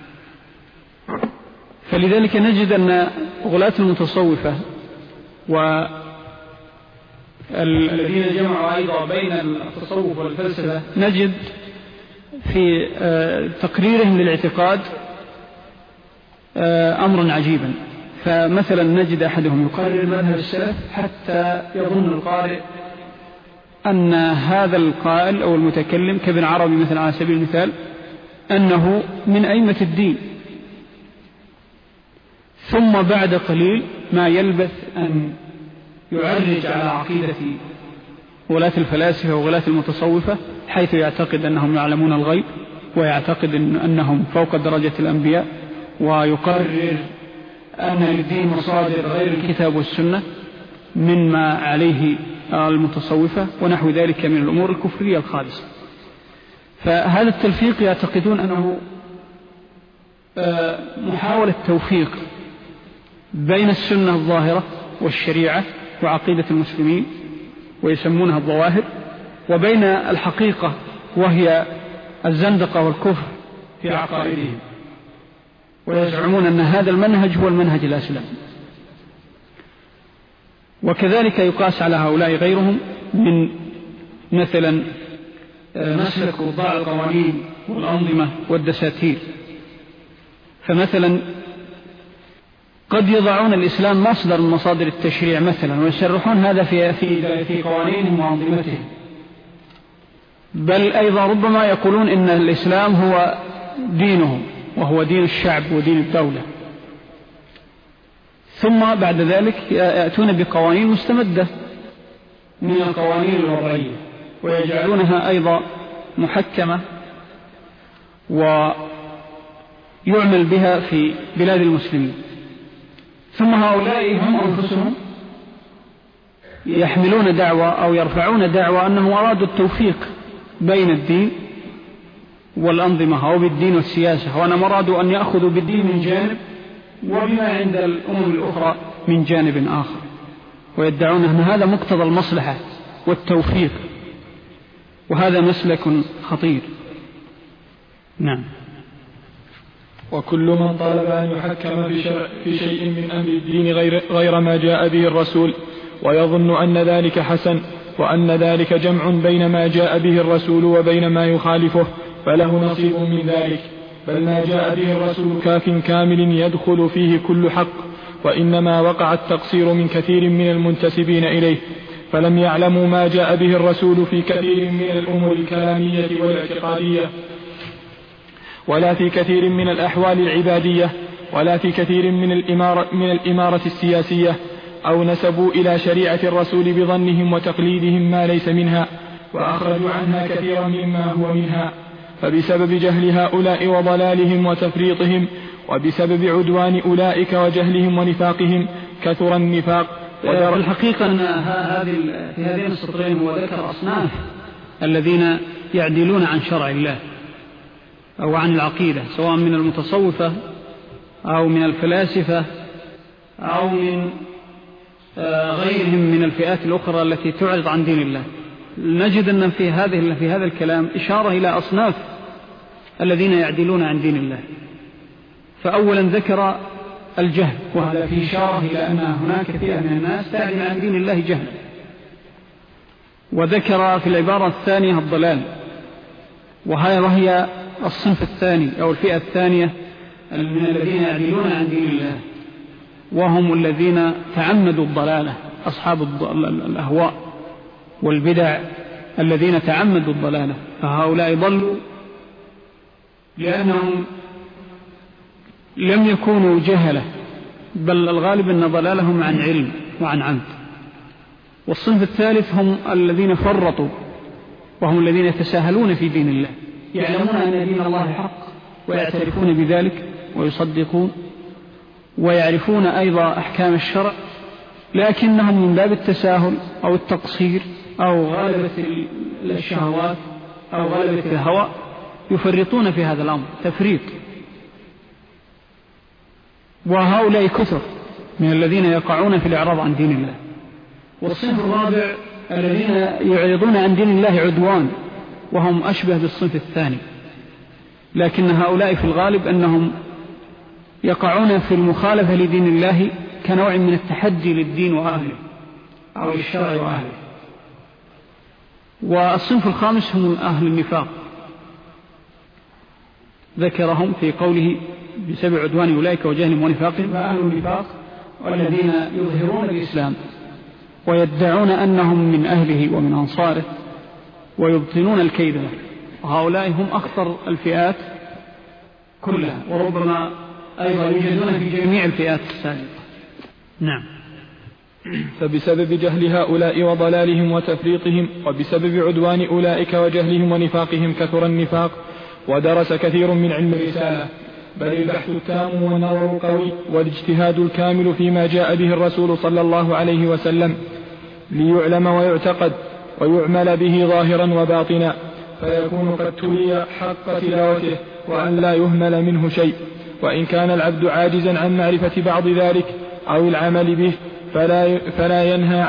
A: فلذلك نجد أن غلاة المتصوفة والذين جمعوا أيضا بين التصوف والفلسفة نجد في تقريرهم للاعتقاد أمرا عجيبا. فمثلا نجد أحدهم يقرر مذهب السلف حتى يظن القارئ أن هذا القائل أو المتكلم كابن عربي مثلا على سبيل المثال أنه من أئمة الدين، ثم بعد قليل ما يلبث أن يعرج على عقيدة غلاة الفلاسفة وغلاة المتصوفة، حيث يعتقد أنهم يعلمون الغيب، ويعتقد أنهم فوق درجة الأنبياء، ويقرر أن للدين مصادر غير الكتاب والسنة مما عليه المتصوفة ونحو ذلك من الأمور الكفرية الخالصة. فهذا التلفيق يعتقدون أنه محاولة توفيق بين السنة الظاهرة والشريعة وعقيدة المسلمين، ويسمونها الظواهر، وبين الحقيقة وهي الزندقة والكفر في عقائدهم، ويزعمون أن هذا المنهج هو المنهج الأسلم. وكذلك يقاس على هؤلاء غيرهم من مثلا مسلك وضع القوانين والأنظمة والدساتير. فمثلا قد يضعون الإسلام مصدر من مصادر التشريع مثلا، ويشرحون هذا في قوانينهم وأنظمتهم، بل أيضا ربما يقولون إن الإسلام هو دينهم وهو دين الشعب ودين الدولة، ثم بعد ذلك يأتون بقوانين مستمدة من القوانين الوضعية ويجعلونها أيضا محكمة ويعمل بها في بلاد المسلمين. ثم هؤلاء هم أنفسهم يحملون دعوة أو يرفعون دعوة أنهم أرادوا التوفيق بين الدين والأنظمة أو بالدين والسياسة، وأنهم أرادوا أن يأخذوا بالدين من جانب وبما عند الأمم الأخرى من جانب آخر، ويدعون أن هذا مقتضى المصلحة والتوفيق، وهذا مسلك خطير. نعم.
B: وكل من طالب أن يحكم في شيء من أمر الدين غير ما جاء به الرسول ويظن أن ذلك حسن وأن ذلك جمع بين ما جاء به الرسول وبين ما يخالفه فله نصيب من ذلك، بل ما جاء به الرسول كاف كامل يدخل فيه كل حق، وإنما وقع التقصير من كثير من المنتسبين إليه، فلم يعلموا ما جاء به الرسول في كثير من الأمور الكلامية والاعتقادية، ولا في كثير من الأحوال العبادية، ولا في كثير من الإمارة السياسية، أو نسبوا إلى شريعة الرسول بظنهم وتقليدهم ما ليس منها، وأخرجوا عنها كثيرا مما هو منها. فبسبب جهل هؤلاء وضلالهم وتفريطهم، وبسبب عدوان أولئك وجهلهم ونفاقهم، كثر النفاق.
A: الحقيقة أن في هذين السطرين هو ذكر أصناف الذين يعدلون عن شرع الله أو عن العقيدة، سواء من المتصوفة أو من الفلاسفة أو من غيرهم من الفئات الأخرى التي تعرض عن دين الله. نجد أن في هذا الكلام إشارة إلى أصناف الذين يعدلون عن دين الله. فأولا ذكر الجهل، وهذا فيه إشارة إلى أن هناك فئة من الناس تعدل عن دين الله جهلا. وذكر في العبارة الثانية الضلال، وهي الصنف الثاني أو الفئة الثانية من الذين يعدلون عن دين الله، وهم الذين تعمدوا الضلالة، أصحاب الأهواء والبدع الذين تعمدوا الضلالة. فهؤلاء ضلوا لأنهم لم يكونوا جهلة، بل الغالب أن ضلالهم عن علم وعن عمد. والصنف الثالث هم الذين فرطوا، وهم الذين يتساهلون في دين الله، يعلمون أن دين الله حق ويعترفون بذلك ويصدقون ويعرفون أيضا أحكام الشرع، لكنهم من باب التساهل أو التقصير أو غالبة الشهوات أو غالبة الهوى يفرطون في هذا الأمر تفريط. وهؤلاء كثر من الذين يقعون في الإعراض عن دين الله. والصنف الرابع الذين يعرضون عن دين الله عدوان، وهم أشبه بالصنف الثاني، لكن هؤلاء في الغالب أنهم يقعون في المخالفة لدين الله كنوع من التحدي للدين وأهله أو للشرع وأهله. والصنف الخامس هم أهل النفاق، ذكرهم في قوله بسبب عدوان أولئك وجهلهم ونفاقهم. فأهل النفاق والذين يظهرون الإسلام ويدعون أنهم من أهله ومن أنصاره ويبطنون الكيد له، وهؤلاء هم أخطر الفئات كلها، وربما أيضا يوجدون في جميع الفئات السابقة. نعم.
B: فبسبب جهل هؤلاء وضلالهم وتفريطهم، وبسبب عدوان أولئك وجهلهم ونفاقهم، كثر النفاق، ودرس كثير من علم الرسالة، بل البحث التام والنظر القوي والاجتهاد الكامل فيما جاء به الرسول صلى الله عليه وسلم، ليعلم ويعتقد ويعمل به ظاهرا وباطنا، فيكون قد تلي حق تلاوته وأن لا يهمل منه شيء. وإن كان العبد عاجزا عن معرفة بعض ذلك أو العمل به فلا ينهى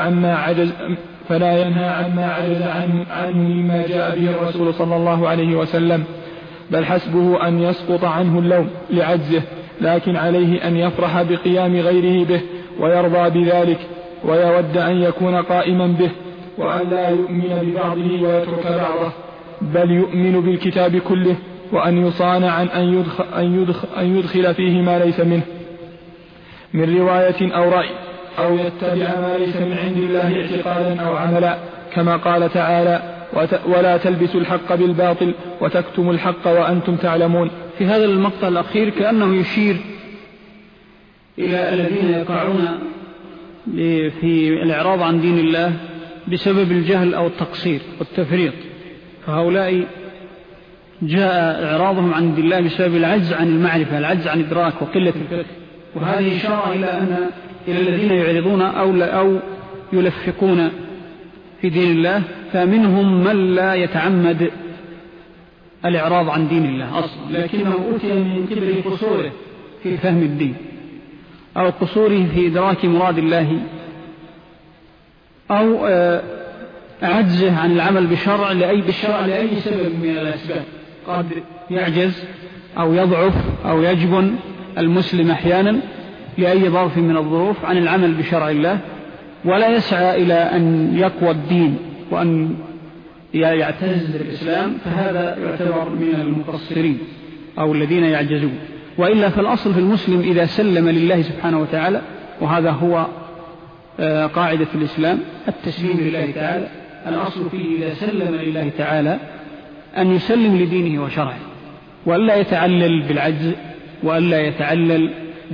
B: عما عجز عنه مما جاء به الرسول صلى الله عليه وسلم، بل حسبه أن يسقط عنه اللوم لعجزه، لكن عليه أن يفرح بقيام غيره به ويرضى بذلك ويود أن يكون قائما به، وأن لا يؤمن ببعضه ويترك بعضه، بل يؤمن بالكتاب كله، وأن يصان عن أن يدخل فيه ما ليس منه من رواية أو رأي، أو يتبع ما ليس من عند الله اعتقادا أو عملا، كما قال تعالى: ولا تلبسوا الحق بالباطل وتكتموا الحق وأنتم تعلمون.
A: في هذا المقطع الأخير كأنه يشير إلى الذين يقعون في الإعراض عن دين الله بسبب الجهل أو التقصير والتفريط، فهؤلاء جاء إعراضهم عن دين الله بسبب العجز عن المعرفة، العجز عن إدراك وقلة الفقه. وهذه إشارة إلى الذين يعرضون أو يلفقون في دين الله، فمنهم من لا يتعمد الإعراض عن دين الله أصلا، لكنه أوتي من قبل قصوره في فهم الدين أو قصوره في إدراك مراد الله أو عجزه عن العمل بالشرع لأي سبب من الأسباب. قد يعجز أو يضعف أو يجبن المسلم أحيانا لأي ظرف من الظروف عن العمل بشرع الله، ولا يسعى إلى أن يقوى الدين وأن يعتز بالإسلام، فهذا يعتبر من المقصرين أو الذين يعجزون. وإلا فالأصل في المسلم إذا سلم لله سبحانه وتعالى، وهذا هو قاعدة الإسلام التسليم لله تعالى، الأصل فيه إذا سلم لله تعالى أن يسلم لدينه وشرعه، وألا يتعلل بالعجز، وألا يتعلل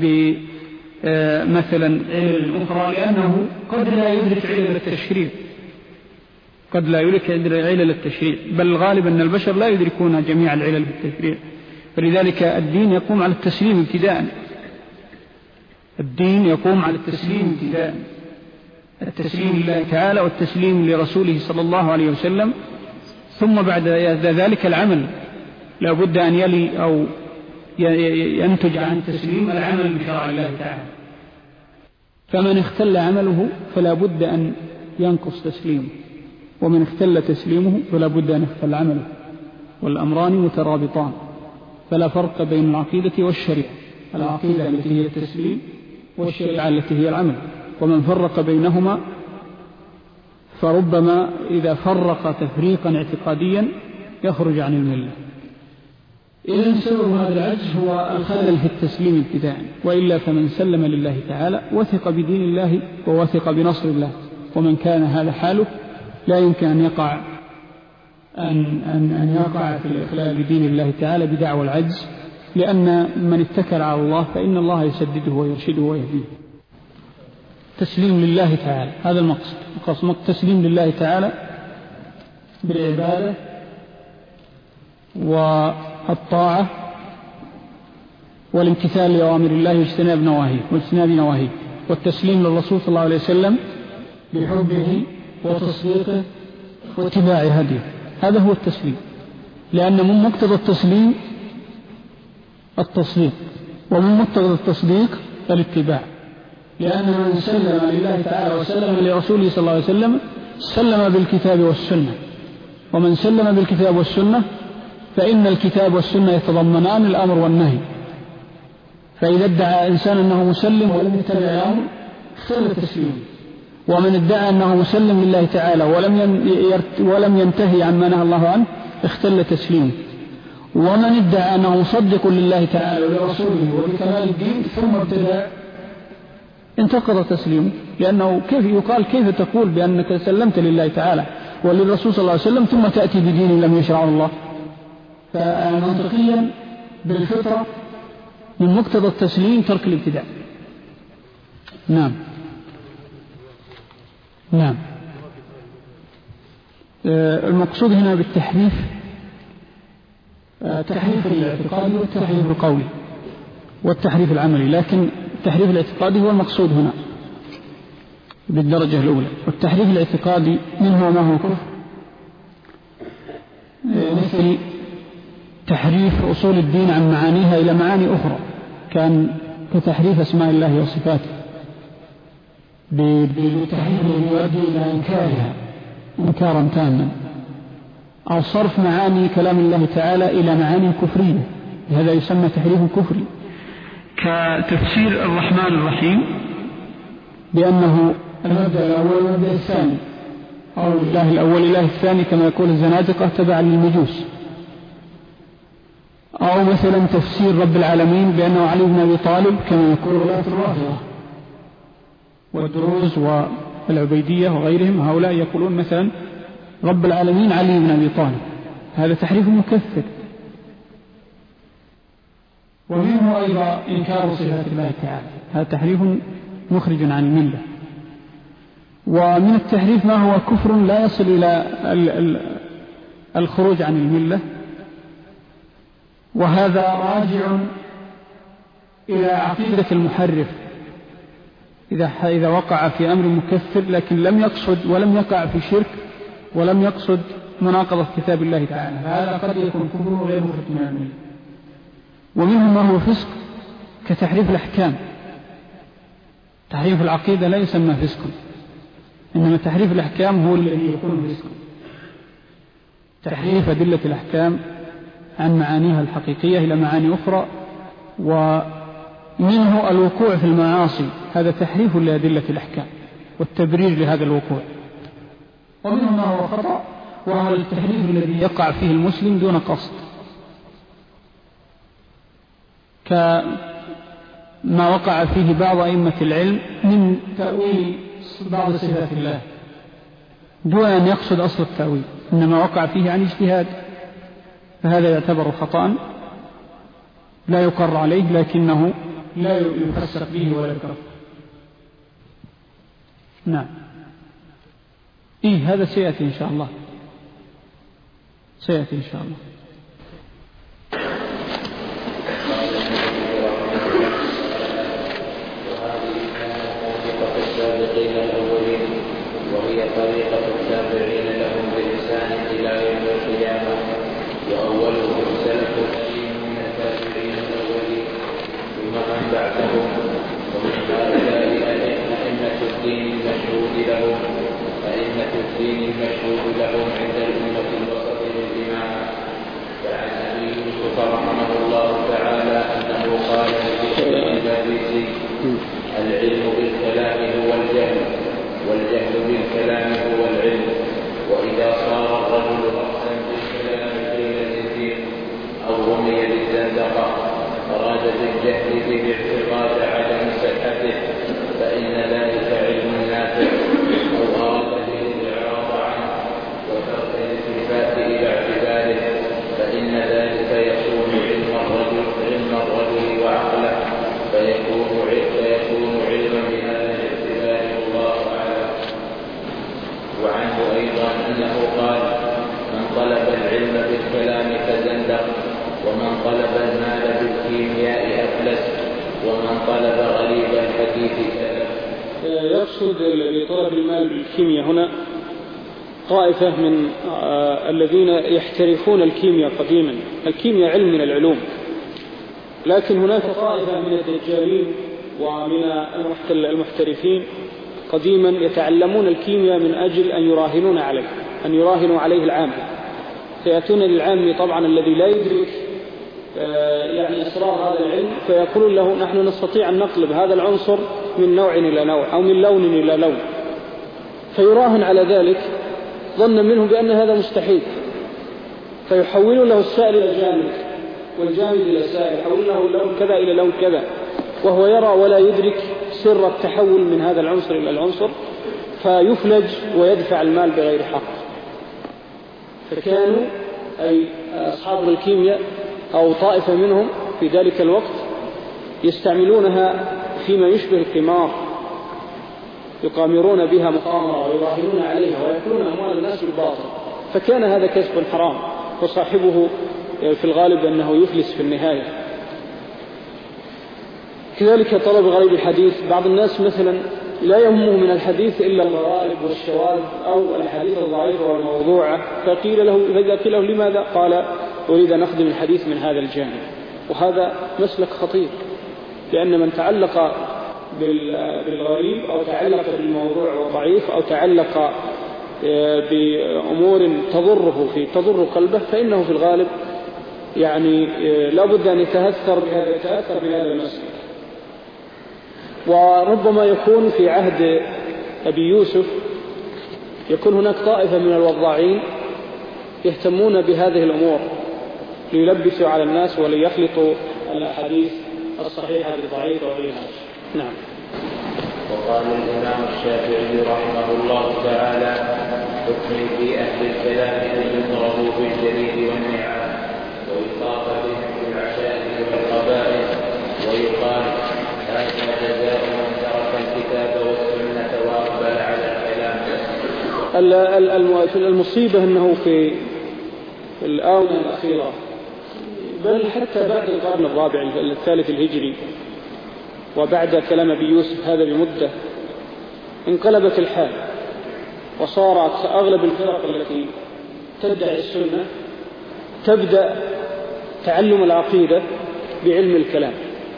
A: بمثلا علل أخرى، لأنه قد لا يدرك علل التشريع، قد لا يدرك علل التشريع، بل غالبا أن البشر لا يدركون جميع العلل بالتشريع. فلذلك الدين يقوم على التسليم ابتداء، الدين يقوم على التسليم ابتداء، التسليم لله تعالى والتسليم لرسوله صلى الله عليه وسلم، ثم بعد ذلك العمل لا بد أن يلي أو ينتج عن التسليم العمل بشرع الله تعالى. فمن اختل عمله فلا بد أن ينقص تسليمه، ومن اختل تسليمه فلا بد أن يختل عمله، والأمران مترابطان، فلا فرق بين العقيدة والشريعة، العقيدة التي هي التسليم والشريعة التي هي العمل، ومن فرق بينهما فربما إذا فرق تفريقا اعتقاديا يخرج عن الملة. إذن سبب هذا العجز هو الخلل في التسليم ابتداء، وإلا فمن سلم لله تعالى وثق بدين الله ووثق بنصر الله، ومن كان هذا حاله لا يمكن أن يقع في الإخلال بدين الله تعالى بدعوى العجز، لأن من اتكل على الله فإن الله يسدده ويرشده ويهديه. تسليم لله تعالى هذا المقصد، تسليم لله تعالى بالعبادة والطاعة والامتثال لأوامر الله واجتناب نواهيه، والتسليم للرسول صلى الله عليه وسلم بحبه وتصديقه واتباع هديه، هذا هو التسليم. لأن من مقتضى التسليم التصديق، ومن مقتضى التصديق الاتباع، لأن من سلم لله تعالى وسلم لرسوله صلى الله عليه وسلم سلم بالكتاب والسنة، ومن سلم بالكتاب والسنة فإن الكتاب والسنة يتضمنان الأمر والنهي، فإذا ادعى إنسان أنه مسلم ولم يتبع الأمر اختل تسليمه، ومن ادعى أنه مسلم لله تعالى ولم ينتهي عما نهى الله عنه اختل تسليمه، ومن ادعى أنه مصدق لله تعالى ولرسوله وبكمال الدين ثم ابتدع انتقض تسليمه، لأنه كيف تقول بأنك سلمت لله تعالى وللرسول صلى الله عليه وسلم ثم تأتي بدين لم يشرعه الله؟ فمنطقيا بالفطرة من مقتضى التسليم ترك الابتداع. نعم المقصود هنا بالتحريف تحريف الاعتقادي والتحريف القولي والتحريف العملي، لكن التحريف الاعتقادي هو المقصود هنا بالدرجة الأولى. والتحريف الاعتقادي منه ما هو كفر، مثل تحريف أصول الدين عن معانيها إلى معاني أخرى، كان كتحريف أسماء الله وصفاته بالتحريف الذي يؤدي إلى إنكارها إنكارا تاما، أو صرف معاني كلام الله تعالى إلى معاني كفرية، هذا يسمى تحريف كفري، كتفسير الرحمن الرحيم بأنه المبدأ الأول والمبدأ الثاني، أو الله الأول إله الثاني كما يقول الزنادقة تبع للمجوس، أو مثلا تفسير رب العالمين بأنه علي بن أبي طالب كما يقول غلاة الرافضة والدروز والعبيدية وغيرهم، هؤلاء يقولون مثلا رب العالمين علي بن أبي طالب، هذا تحريف مكفر. ومنه أيضا إنكار صفات الله تعالى، هذا تحريف مخرج عن الملة. ومن التحريف ما هو كفر لا يصل إلى الخروج عن الملة، وهذا راجع إلى عقيدة المحرف إذا وقع في أمر مكفر لكن لم يقصد ولم يقع في شرك ولم يقصد مناقضة كتاب الله تعالى، هذا قد يكون كفر غير مخرج من الملة. ومنه ما هو فسق كتحريف الأحكام، تحريف العقيدة لا يسمى فسقا، إنما تحريف الأحكام هو الذي يكون فسقا. تحريف أدلة الأحكام عن معانيها الحقيقية إلى معاني أخرى، ومنه الوقوع في المعاصي، هذا تحريف لأدلة الأحكام والتبرير لهذا الوقوع. ومنه ما هو خطأ، وهو التحريف الذي يقع فيه المسلم دون قصد، كما وقع فيه بعض أئمة العلم من تأويل بعض صفات الله دون أن يقصد أصل التأويل، إنما وقع فيه عن اجتهاد، فهذا يعتبر خطأ لا يقر عليه، لكنه لا يفسق به ولا يكفر. نعم، هذا سيأتي إن شاء الله، سيأتي إن شاء الله.
D: السابقين الأولين، وهي طريقة التابعين لهم بإحسان إلى يوم القيامة، وأولهم سلف الدين من التابعين الأولين ثم من بعدهم، ومن هؤلاء أئمة الدين المشهود لهم عند الأمة الوسط للإمامة. فعن أبي يوسف رحمه الله تعالى أنه قال للشيخ البابسي: العلم بالكلام هو الجهل، والجهل بالكلام هو العلم. وإذا صار الرجل رأسا بالكلام قيل للزنديق أو رمي بالزندقة، أراد بالجهل به اعتقاد عدم صحته، فإن ذلك علم نافع، أو أراد به الإعراض عنه وترك الالتفات إلى اعتباره، فإن ذلك يكون علم الرجل وعقله، فيكون علما بهذا الاعتبار، والله أعلم. وعنه أيضا أنه قال: من طلب العلم بالكلام تزندق، ومن طلب المال بالكيمياء أفلس، ومن طلب غريب الحديث كذب.
A: يقصد بطلب المال بالكيمياء هنا طائفة من الذين يحترفون الكيمياء قديما. الكيمياء علم من العلوم، لكن هناك طائفة من الدجالين ومن المحترفين قديما يتعلمون الكيمياء من أجل أن يراهنوا عليه العام. فيأتون للعام طبعا الذي لا يدرك يعني أسرار هذا العلم، فيقولون له: نحن نستطيع أن نقلب هذا العنصر من نوع إلى نوع أو من لون إلى لون، فيراهن على ذلك ظنا منهم بأن هذا مستحيل، فيحولون له السائل إلى جامد والجامد إلى سائل، يحولون له اللون كذا إلى لون كذا، وهو يرى ولا يدرك سر التحول من هذا العنصر إلى العنصر، فيفلج ويدفع المال بغير حق. فكانوا أي أصحاب الكيمياء أو طائفة منهم في ذلك الوقت يستعملونها فيما يشبه القمار، يقامرون بها مقامرة ويراهنون عليها ويأكلون أموال الناس بالباطل، فكان هذا كسب حرام، وصاحبه في الغالب أنه يفلس في النهاية. كذلك طلب غريب الحديث، بعض الناس مثلا لا يهمه من الحديث إلا الغرائب والشواذ أو الحديث الضعيف والموضوعة، فإذا قيل له لماذا؟ قال: أريد أن أخدم الحديث من هذا الجانب. وهذا مسلك خطير، لأن من تعلق بالغريب أو تعلق بالموضوع والضعيف أو تعلق بأمور تضر قلبه، فإنه في الغالب يعني لا بد أن يتأثر بهذا المسلك. وربما يكون في عهد أبي يوسف يكون هناك طائفة من الوضاعين يهتمون بهذه الأمور ليلبسوا على الناس وليخلطوا الحديث الصحيح بالضعيف وغيرها. نعم.
D: وقال الإمام الشافعي رحمه الله تعالى: حكمي في أهل الكلام أن يضربوا بالجليد والنعال، ويطاف بهم في العشائر والقبائل، ويقال: هذا جزاء من ترك الكتاب والسنة وأقبل على الكلام.
A: المصيبة أنه في الآونة الأخيرة، بل حتى بعد القرن الرابع الثالث الهجري وبعد كلام أبي يوسف هذا بمدة، انقلبت الحال، وصارت أغلب الفرق التي تدعي السنة تبدأ تعلم العقيدة بعلم الكلام.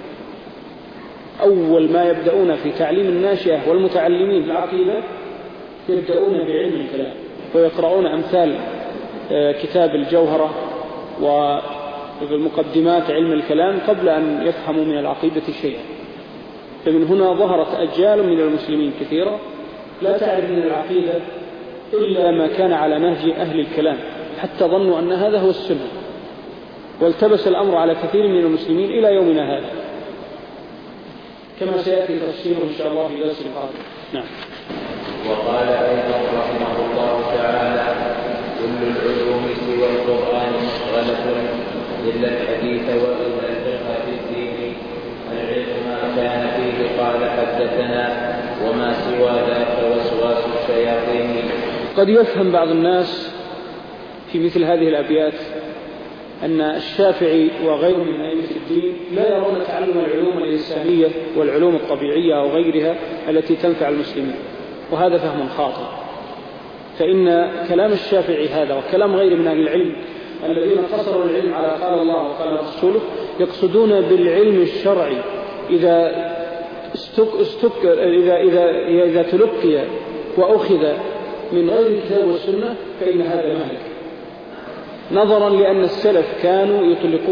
A: أول ما يبدأون في تعليم الناشئة والمتعلمين العقيدة يبدأون بعلم الكلام، ويقرؤون أمثال كتاب الجوهرة مقدمات علم الكلام قبل أن يفهموا من العقيدة شيئا. فمن هنا ظهرت أجيال من المسلمين كثيرة لا تعرف من العقيدة إلا ما كان على نهج أهل الكلام، حتى ظنوا أن هذا هو السنة، والتبس الأمر على كثير من المسلمين إلى يومنا هذا، كما سيأتي تفسيره إن شاء الله في درس القادم. نعم.
D: وقال أيضا رحمه الله تعالى: كل العلوم سوى القرآن مشغلة إلا الحديث وإلا الفقه في الدين. العلم ما كان فيه قال حدثنا، وما سوى ذاك وسواس الشياطين.
A: قد يفهم بعض الناس في مثل هذه الأبيات أن الشافعي وغيره من أئمة الدين لا يرون تعلم العلوم الإنسانية والعلوم الطبيعية أو غيرها التي تنفع المسلمين، وهذا فهم خاطئ. فإن كلام الشافعي هذا وكلام غير من أهل العلم الذين قصروا العلم على قال الله وقال رسوله يقصدون بالعلم الشرعي إذا تلقي وأخذ من غير الكتاب والسنة فإن هذا مهلك، نظرا لأن السلف كانوا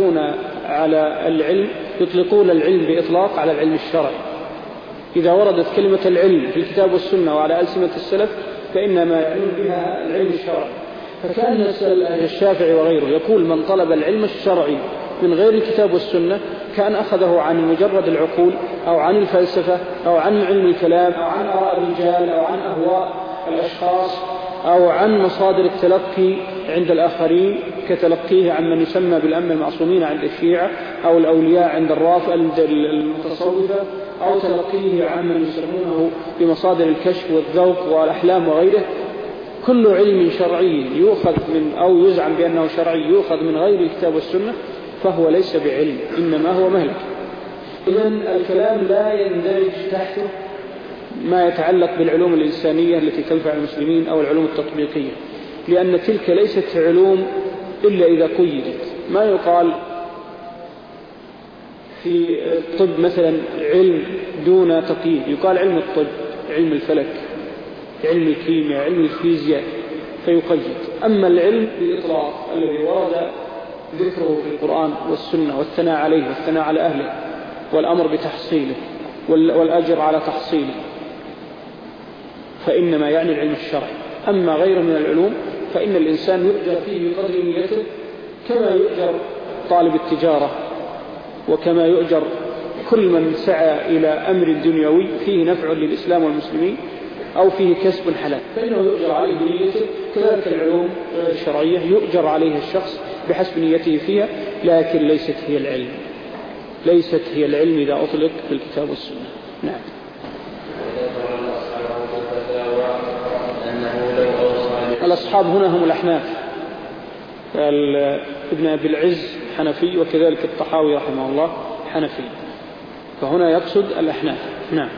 A: يطلقون العلم بإطلاق على العلم الشرعي. إذا وردت كلمة العلم في الكتاب والسنة وعلى ألسنة السلف فإنما يعنون بها العلم الشرعي. فكان الشافعي وغيره يقول من طلب العلم الشرعي من غير الكتاب والسنة كان أخذه عن مجرد العقول أو عن الفلسفة أو عن علم الكلام أو عن آراء الرجال أو عن أهواء الأشخاص أو عن مصادر التلقي عند الآخرين كتلقيه عن من يسمى بالأئمة المعصومين عند الشيعة أو الأولياء عند الرافضة عند المتصوفة، أو تلقيه عن من يسمونه بمصادر الكشف والذوق والأحلام وغيره. كل علم شرعي يؤخذ من أو يزعم بأنه شرعي يؤخذ من غير الكتاب والسنة فهو ليس بعلم، إنما هو مهلك. إذن الكلام لا يندرج تحته ما يتعلق بالعلوم الإنسانية التي تنفع المسلمين أو العلوم التطبيقية، لأن تلك ليست علوم إلا إذا قيدت. ما يقال في الطب مثلا علم دون تقييد، يقال علم الطب، علم الفلك، علم الكيمياء، علم الفيزياء، فيقيد. أما العلم بإطلاق الذي ورد ذكره في القرآن والسنة والثناء عليه والثناء على أهله والأمر بتحصيله والأجر على تحصيله فإنما يعني العلم الشرعي. أما غيره من العلوم فإن الإنسان يؤجر فيه بقدر نيته، كما يؤجر طالب التجارة وكما يؤجر كل من سعى إلى أمر دنيوي فيه نفع للإسلام والمسلمين أو فيه كسب حلال، فإنه يؤجر عليه بنيته. كذلك العلوم الشرعية يؤجر عليها الشخص بحسب نيته فيها، لكن ليست هي العلم إذا أطلق في الكتاب والسنة. نعم. الأصحاب هنا هم الأحناف، ابن أبي العز حنفي وكذلك الطحاوي رحمه الله حنفي، فهنا يقصد الأحناف. نعم.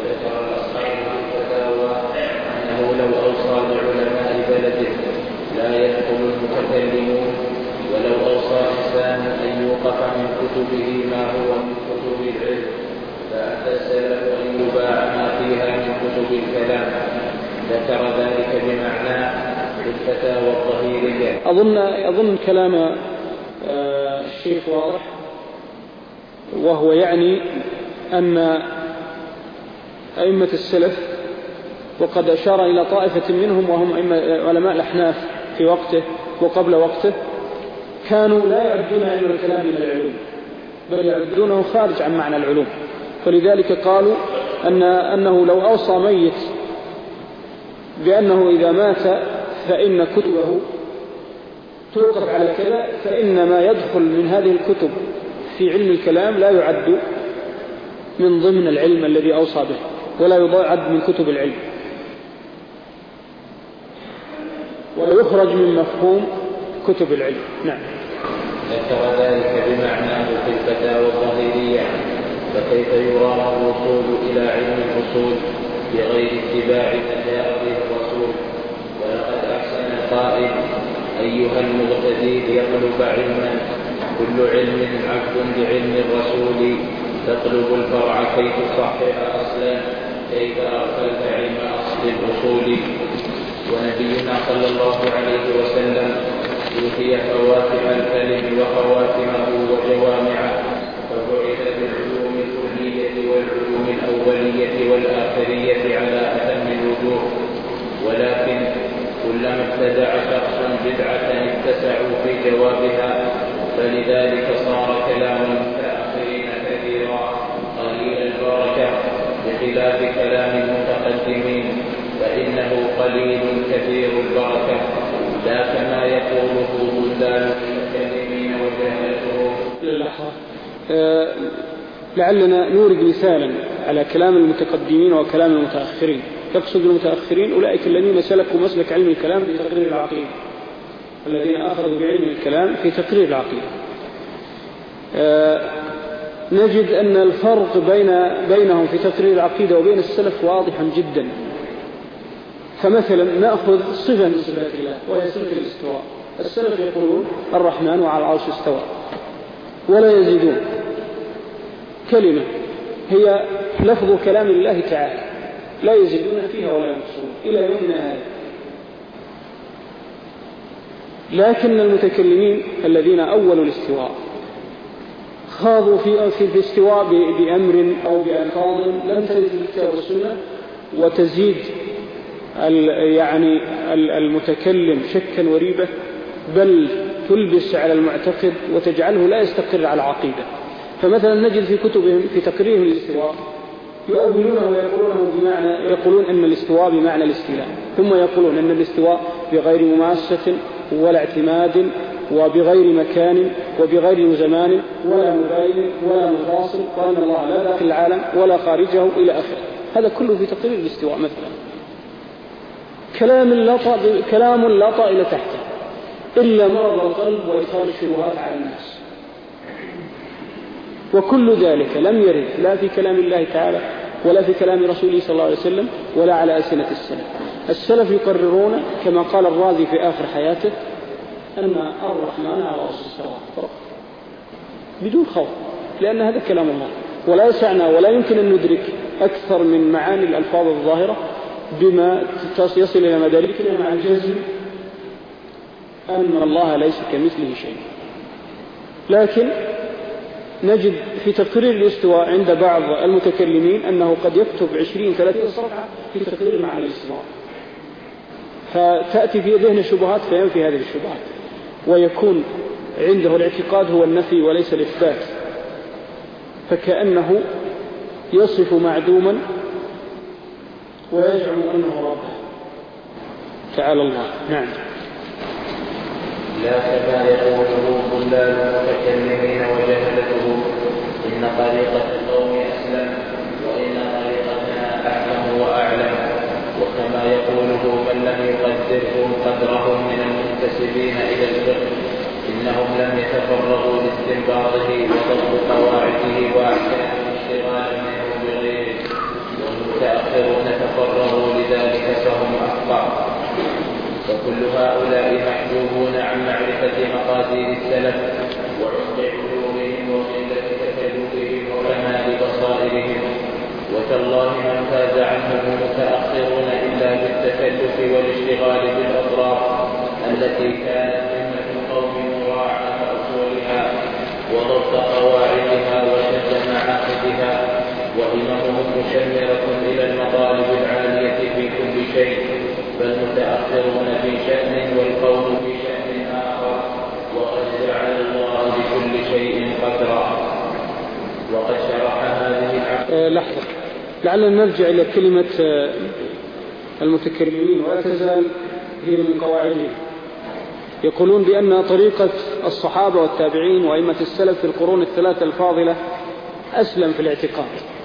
D: أنه لو أوصى بعلماء بلده لا يدخل المتكلمون، ولو أوصى إنسان أن يوقف من كتبه ما هو من كتب العلم فأتسلف أن يباع ما فيها من كتب الكلام. ذكر ذلك بمعناه في الفتاوى الظهيرية.
A: أظن كلام الشيخ واضح، وهو يعني أن أئمة السلف، وقد أشار إلى طائفة منهم وهم علماء الأحناف في وقته وقبل وقته، كانوا لا يعدون علم الكلام من العلوم بل يعدونه خارج عن معنى العلوم. فلذلك قالوا أنه لو أوصى ميت بأنه إذا مات فإن كتبه توقف على كذا، فإن ما يدخل من هذه الكتب في علم الكلام لا يعد من ضمن العلم الذي أوصى به، ولا يعد من كتب العلم، ولا يخرج من مفهوم كتب العلم. نعم.
D: ذكر ذلك بمعناه في الفتاوى الظهيرية. فكيف يرام الوصول إلى علم الأصول بغير اتباع ما جاء به الرسول؟ ولقد أحسن القائل: أيها المغتدي ليطلب علما، كل علم عبد بعلم الرسول، تطلب الفرع كي تصحح أصلا، كيف أغفلت علم أصل الأصول. ونبينا صلى الله عليه وسلم أوتي فواتح الكلم وخواتمه وجوامعه، فبعث بالعلوم الكلية والعلوم الأولية والآخرية على أتم الوجوه. ولكن كلما ابتدع شخص بدعة اتسعوا في جوابها، فلذلك صار كلام المتأخرين كثيرا قليل البركة، بخلاف كلام المتقدمين فإنه قليل كثير البركة، لا كما يقوله ضلال المتكلمين وجهلتهم.
A: لعلنا نورد مثالا على كلام المتقدمين وكلام المتأخرين. يقصد المتأخرين أولئك الذين سلكوا مسلك علم الكلام في تقرير العقيدة، الذين أخذوا بعلم الكلام في تقرير العقيدة. نجد أن الفرق بينهم في تقرير العقيدة وبين السلف واضحا جدا. فمثلا نأخذ صفة من صفات الله وهي صفة الاستواء. السلف يقولون الرحمن وعلى العرش استوى، ولا يزيدون. كلمة هي لفظ كلام الله تعالى لا يزيدون فيها ولا ينقصون إلى يومنا هذا. لكن المتكلمين الذين أولوا الاستواء خاضوا في الاستواء بأمر أو بألفاظ لم ترد في الكتاب والسنة، وتزيد يعني المتكلم شكا وريبة، بل تلبس على المعتقد وتجعله لا يستقر على العقيدة. فمثلا نجد في كتبهم في تقرير الاستواء يؤولونه ويقولونه يقولون أن الاستواء بمعنى الاستيلاء، ثم يقولون أن الاستواء بغير مماسة ولا اعتماد وبغير مكان وبغير زمان ولا مباين ولا مفاصل، وأن الله لا داخل العالم ولا خارجه إلى آخره. هذا كله في تقرير الاستواء. مثلا كلام لا طائل تحته إلا مرض القلب وإدخال الشبهات على الناس. وكل ذلك لم يرد لا في كلام الله تعالى ولا في كلام رسوله صلى الله عليه وسلم ولا على ألسنة السلف. السلف يقررون كما قال الرازي في آخر حياته أن الرحمن على العرش استوى بدون خوف، لأن هذا كلام الله، ولا يسعنا ولا يمكن أن ندرك أكثر من معاني الألفاظ الظاهرة بما يصل إلى مداركنا مع الجزم أن الله ليس كمثله شيء. لكن نجد في تقرير الاستواء عند بعض المتكلمين أنه قد يكتب 20-30 صفحة في تقرير معنى الاستواء، فتأتي في ذهن الشبهات فينفي هذه الشبهات، ويكون عنده الاعتقاد هو النفي وليس الإثبات، فكأنه يصف معدوما ويزعم أنه ربه. تعالى الله. نعم.
D: لا كما يقوله ضلال المتكلمين وجهلتهم إن طريقة القوم أسلم وإن طريقتنا أحكم وأعلم. وكما يقوله من لم يقدرهم قدرهم من المنتسبين إلى الفقه إنهم لم يتفرغوا لاستنباطه وضبط قواعده وأحكام الاشتغال منه بغيره، والمتأخرون تفرغوا لذلك فهم أخطأ. وكل هؤلاء محجوبون عن معرفة مقادير السلف وعمق علومهم وقلة تكلفهم وكمال بصائرهم. وتالله من فاز عنهم المتأخرون إلا بالتكلف والاشتغال بالأطراف التي كانت همة القوم مراعاة أصولها وضبط قواعدها وشد معاقدها، وهممهم مشمرة إلى المطالب العالية في كل شيء، فالمتأخرون في شأن والقوم في شأن آخر، وقد جعل الله بكل شيء قدرا. وقد شرح هذه
A: لحظة، لعلنا نرجع إلى كلمة المتكلمين ولا تزال هي من قواعدهم. يقولون بأن طريقة الصحابة والتابعين وأئمة السلف في القرون الثلاثة الفاضلة أسلم في الاعتقاد،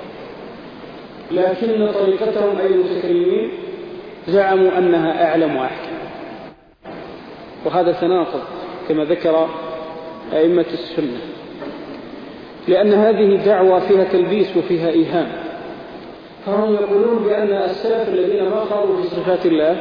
A: لكن طريقتهم أي المتكلمين زعموا أنها أعلم وأحكم، وهذا تناقض كما ذكر أئمة السنة، لأن هذه دعوة فيها تلبيس وفيها إيهام. فهم يقولون بأن السلف الذين ما خاضوا في صفات الله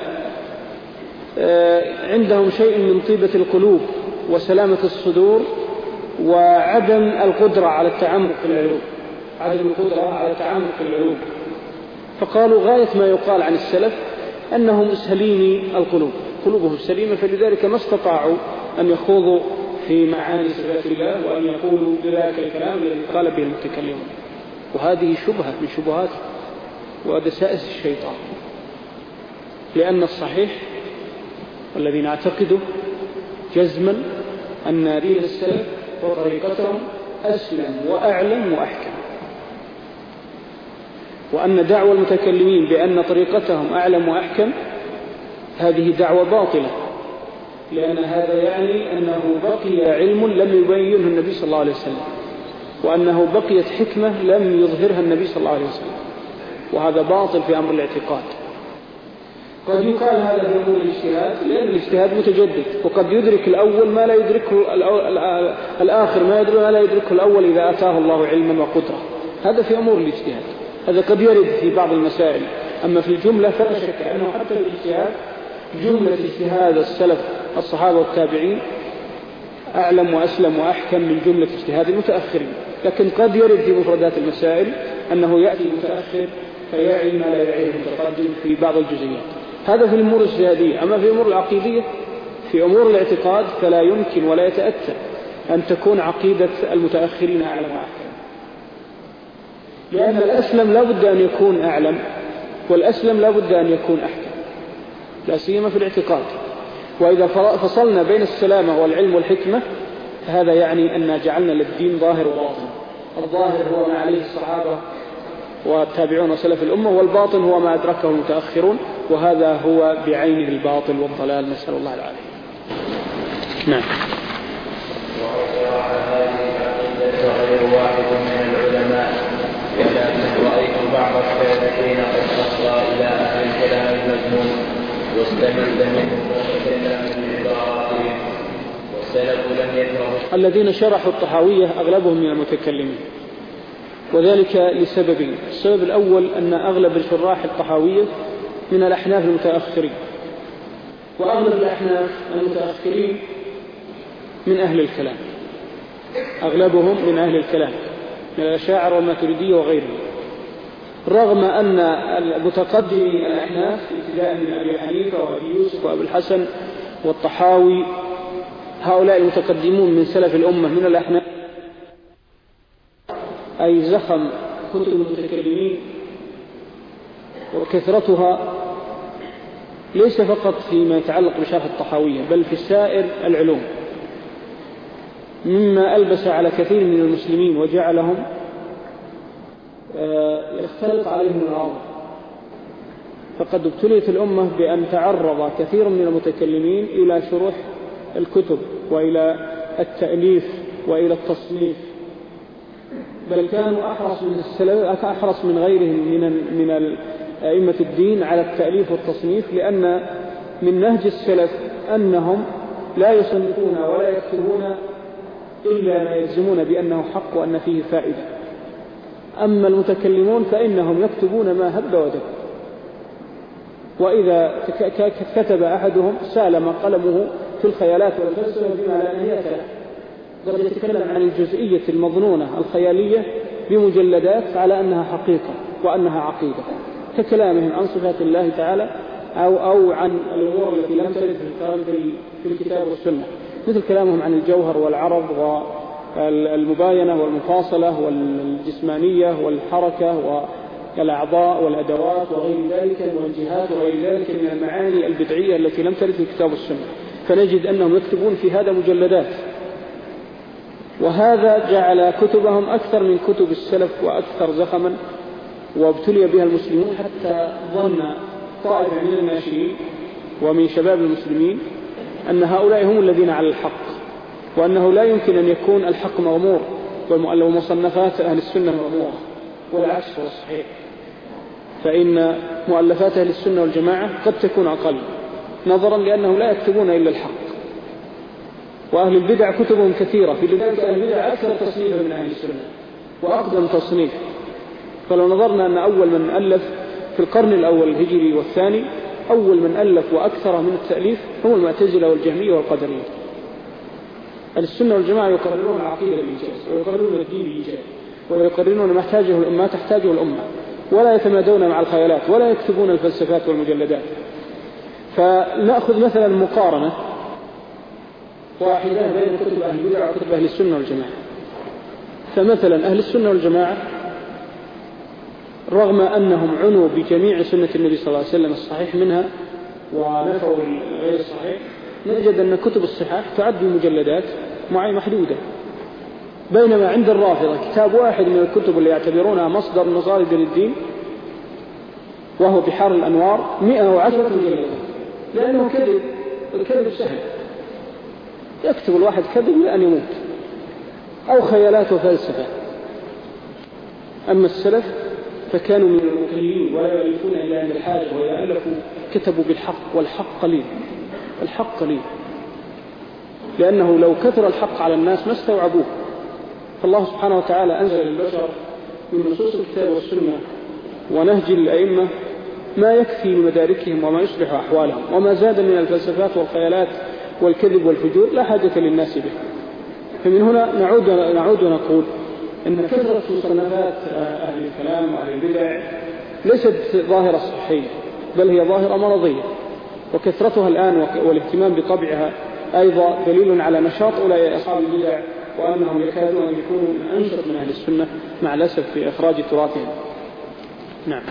A: عندهم شيء من طيبة القلوب وسلامة الصدور وعدم القدرة على التعمق في العلوم، عدم القدرة على التعمق في العلوم. فقالوا غاية ما يقال عن السلف أنهم سليمي القلوب، قلوبهم سليمة، فلذلك ما استطاعوا أن يخوضوا في معاني صفات الله وأن يقولوا بذلك الكلام الذي قال به المتكلمون. وهذه شبهة من شبهات ودسائس الشيطان، لأن الصحيح والذي نعتقده جزما أن دين السلف وطريقتهم أسلم وأعلم وأحكم، وأن دعوى المتكلمين بأن طريقتهم أعلم وأحكم هذه دعوة باطلة، لأن هذا يعني أنه بقي علم لم يبينه النبي صلى الله عليه وسلم، وأنه بقيت حكمة لم يظهرها النبي صلى الله عليه وسلم، وهذا باطل في أمر الاعتقاد. قد يقال هذا في أمور الاجتهاد، لأن الاجتهاد متجدد، وقد يدرك الأول ما لا يدركه الآخر، ما لا يدركه الأول إذا أتاه الله علما وقدرة. هذا في أمور الاجتهاد، هذا قد يرد في بعض المسائل. أما في الجملة فلا شك أنه حتى في الاجتهاد جملة اجتهاد السلف الصحابة والتابعين أعلم وأسلم وأحكم من جملة اجتهاد المتأخرين. لكن قد يرد في مفردات المسائل أنه يأتي المتأخر فيعي ما لا يعيه المتقدم في بعض الجزئيات. هذا في الأمور الاجتهادية. أما في الأمور العقيدية، في أمور الاعتقاد، فلا يمكن ولا يتأتى أن تكون عقيدة المتأخرين أعلم وأحكم، لأن الأسلم لا بد أن يكون أعلم، والأسلم لا بد أن يكون أحكم، لا سيما في الاعتقاد. وإذا فصلنا بين السلامة والعلم والحكمة فهذا يعني أن جعلنا للدين ظاهر وباطن. الظاهر هو ما عليه الصحابة والتابعون وسلف الأمة، والباطن هو ما أدركه المتأخرون، وهذا هو بعينه الباطل والضلال، نسأل الله العافية. نعم.
D: وأشرع هذه العقيدة غير واحد من العلماء، ولكن رأيت بعض السابقين قد أصغى إلى أهل الكلام المذموم واستمد منهم وتكلم بعباراتهم، والسلف لم يكرهوا.
A: الذين شرحوا الطحاوية أغلبهم من المتكلمين، وذلك لسببين. السبب الأول أن أغلب الشراح الطحاوية من الأحناف المتأخرين، وأغلب الأحناف المتأخرين من أهل الكلام، أغلبهم من أهل الكلام من الأشاعرة والماتريدية وغيرهم، رغم أن المتقدمين الأحناف ابتداء من أبي حنيفة وأبي يوسف وأبي الحسن والطحاوي، هؤلاء المتقدمون من سلف الأمة من الأحناف، أي زخم كتب المتكلمين وكثرتها ليس فقط فيما يتعلق بشرح الطحاوية بل في سائر العلوم، مما ألبس على كثير من المسلمين وجعلهم يختلط عليهم الأمر. فقد ابتليت الأمة بأن تعرض كثير من المتكلمين إلى شروح الكتب وإلى التأليف وإلى التصنيف، بل كانوا أحرص من غيرهم من أئمة الدين على التأليف والتصنيف، لأن من نهج السلف أنهم لا يصنفون ولا يكتبون إلا ما يجزمون بأنه حق وأن فيه فائدة. أما المتكلمون فإنهم يكتبون ما هب ودب، وإذا كتب أحدهم سالم قلمه في الخيالات والفلسفة بما لا نهاية له، قد يتكلم عن الجزئية المظنونة الخيالية بمجلدات على أنها حقيقة وأنها عقيدة، ككلامهم عن صفات الله تعالى أو عن الأمور التي لم ترد في الكتاب والسنة، مثل كلامهم عن الجوهر والعرض والمباينة والمفاصلة والجسمانية والحركة والأعضاء والأدوات وغير ذلك والجهات وغير ذلك من المعاني البدعية التي لم ترد في الكتاب والسنة، فنجد أنهم يكتبون في هذا مجلدات. وهذا جعل كتبهم أكثر من كتب السلف وأكثر زخما، وابتلي بها المسلمون حتى ظن طائفة من الناشئين ومن شباب المسلمين أن هؤلاء هم الذين على الحق، وأنه لا يمكن أن يكون الحق مغمور ومصنفات أهل السنة مغمورة، والعكس هو الصحيح، فإن مؤلفات أهل السنة والجماعة قد تكون أقل نظرا لأنهم لا يكتبون إلا الحق. وأهل البدع كتبهم كثيرة، في ذلك أهل البدع أكثر تصنيفا من أهل السنة وأقدم تصنيف. فلو نظرنا أن أول من ألف في القرن الأول الهجري والثاني، أول من ألف وأكثر من التأليف هم المعتزلة والجهمية والقدرية. أهل السنة والجماعة يقررون العقيدة بالإيجاز، ويقررون الدين بالإيجاز، ويقررون ما تحتاجه الأمة، ولا يتمادون مع الخيالات، ولا يكتبون الفلسفات والمجلدات. فنأخذ مثلا مقارنة واحدة بين كتب أهل البدع وكتب أهل السنة والجماعة. فمثلا أهل السنة والجماعة رغم أنهم عنوا بجميع سنة النبي صلى الله عليه وسلم الصحيح منها ونفوا غير الصحيح، نجد أن كتب الصحاح تعد بمجلدات معينة محدودة، بينما عند الرافضة كتاب واحد من الكتب اللي يعتبرونها مصدر مصادر للدين وهو بحار الأنوار 110 مجلدات، لأنه كذب. الكذب سهل، يكتب الواحد كذب لأن يموت أو خيالات وفلسفة. أما السلف فكانوا من المقلين ولا يؤلفون إلا عند الحاجة، وإذا ألفوا كتبوا بالحق، والحق قليل. الحق قليل لأنه لو كثر الحق على الناس ما استوعبوه. فالله سبحانه وتعالى أنزل للبشر من نصوص الكتاب والسنة ونهج الأئمة ما يكفي لمداركهم وما يصلح أحوالهم، وما زاد من الفلسفات والخيالات والكذب والفجور لا حاجة للناس به. فمن هنا نعود ونقول إن كثرة مصنفات أهل الكلام وأهل البدع ليست ظاهرة صحية، بل هي ظاهرة مرضية، وكثرتها الآن والاهتمام بطبعها أيضا دليل على نشاط أولئك أصحاب البدع، وأنهم يكادون أن يكونوا أنشط من أهل السنة مع الأسف في إخراج تراثهم. نعم.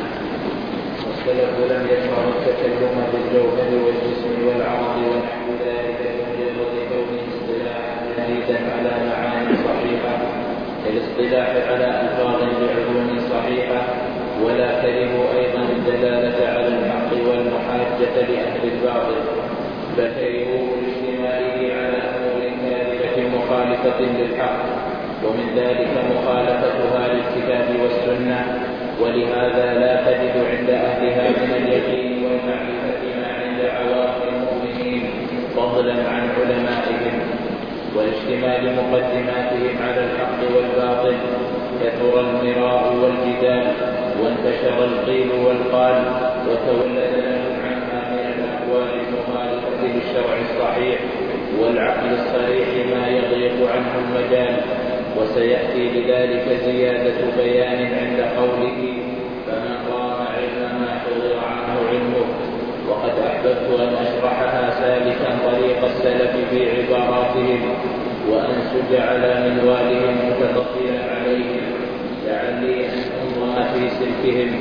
D: والسلف لم يشرعوا التكلم بالجوهر والجسم والعرض ونحو ذلك بمجرد كونه اصطلاحا جديدا على معاني صحيحة، الاصطلاح على ألفاظ بعلوم صحيحة، ولا كرهوا أيضا الدلالة على الحق والمحاجة لأهل الباطل، بل كرهوا لاشتماله على أمور كاذبة مخالفة للحق، ومن ذلك مخالفتها للكتاب والسنة. ولهذا لا تجد عند أهلها من اليقين والمعرفة ما عند عوام المؤمنين، فضلا عن علمائهم، والاشتمال مقدماتهم على الحق والباطل. كثر المراء والجدال، وانتشر القيل والقال، وتولد لهم عنها من الأقوال المخالفة للشرع الصحيح والعقل الصريح ما يضيق عنه المجال. وسيأتي بذلك زيادة بيان عند قوله فمن رام علم ما حضر عنه علمه. وقد أحببت أن أشرحها سالكا طريق السلف في عباراتهم، وأنسج على منوالهم متفضلا عليهم، لعلي أن أنظم في سلكهم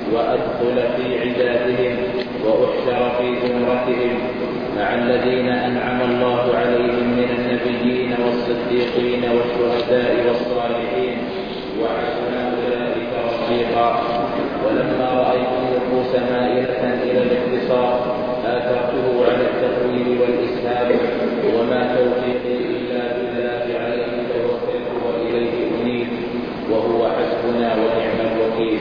D: وأدخل في عدادهم وأحشر في زمرتهم مع الذين أنعم الله عليهم من النبيين والصديقين والشهداء والصالحين، وحسن أولئك رفيقا. ولما رأيت النفوس مائلة إلى الاختصار آثرته على التطويل والإسهاب، وما توفيقي إلا بالله عليه توكلت وإليه أنيب، وهو حسبنا ونعم الوكيل.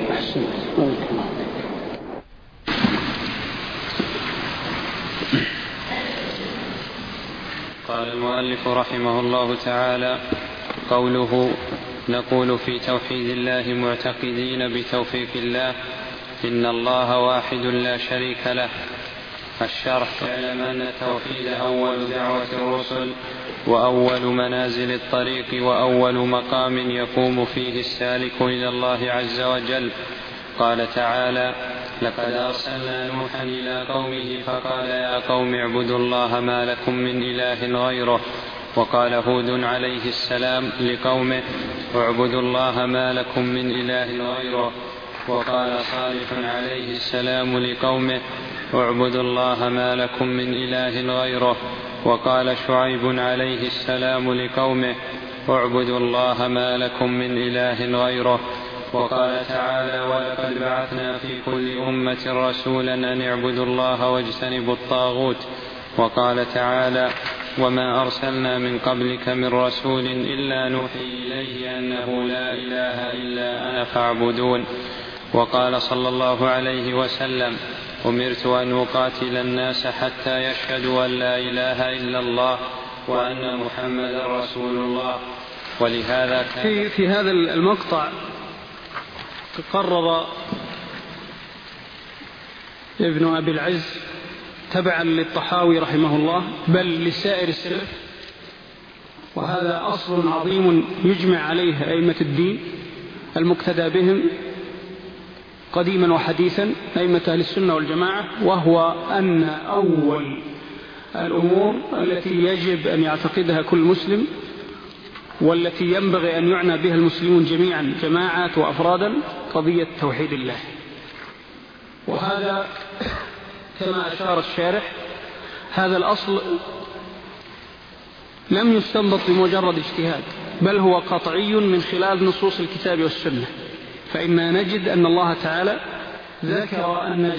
E: قال المؤلف رحمه الله تعالى: قوله نقول في توحيد الله معتقدين بتوفيق الله إن الله واحد لا شريك له. الشرح: اعلم أن التوحيد أول دعوة الرسل وأول منازل الطريق وأول مقام يقوم فيه السالك إلى الله عز وجل. قال تعالى: لقد أرسلنا نوحا إلى قومه فقال يا قوم اعبدوا الله ما لكم من إله غيره. وقال هود عليه السلام لقومه اعبدوا الله ما لكم من إله غيره. وقال صالح عليه السلام لقومه اعبدوا الله ما لكم من إله غيره. وقال شعيب عليه السلام لقومه اعبدوا الله ما لكم من إله غيره. وقال تعالى: ولقد بعثنا في كل أمة رسولا أن اعبدوا الله واجتنبوا الطاغوت. وقال تعالى: وما أرسلنا من قبلك من رسول إلا نوحي إليه أنه لا إله إلا أنا فاعبدون. وقال صلى الله عليه وسلم: أمرت أن أقاتل الناس حتى يشهدوا أن لا إله إلا الله وأن محمدا رسول الله. ولهذا
A: في هذا المقطع قرر ابن أبي العز تبعا للطحاوي رحمه الله بل لسائر السلف، وهذا أصل عظيم يجمع عليه أئمة الدين المقتدى بهم قديما وحديثا أئمة أهل السنة والجماعة، وهو أن أول الأمور التي يجب أن يعتقدها كل مسلم والتي ينبغي أن يعنى بها المسلمون جميعا جماعات وأفرادا قضية توحيد الله. وهذا كما أشار الشارح هذا الأصل لم يستنبط بمجرد اجتهاد، بل هو قطعي من خلال نصوص الكتاب والسنة. فإننا نجد أن الله تعالى ذكر أن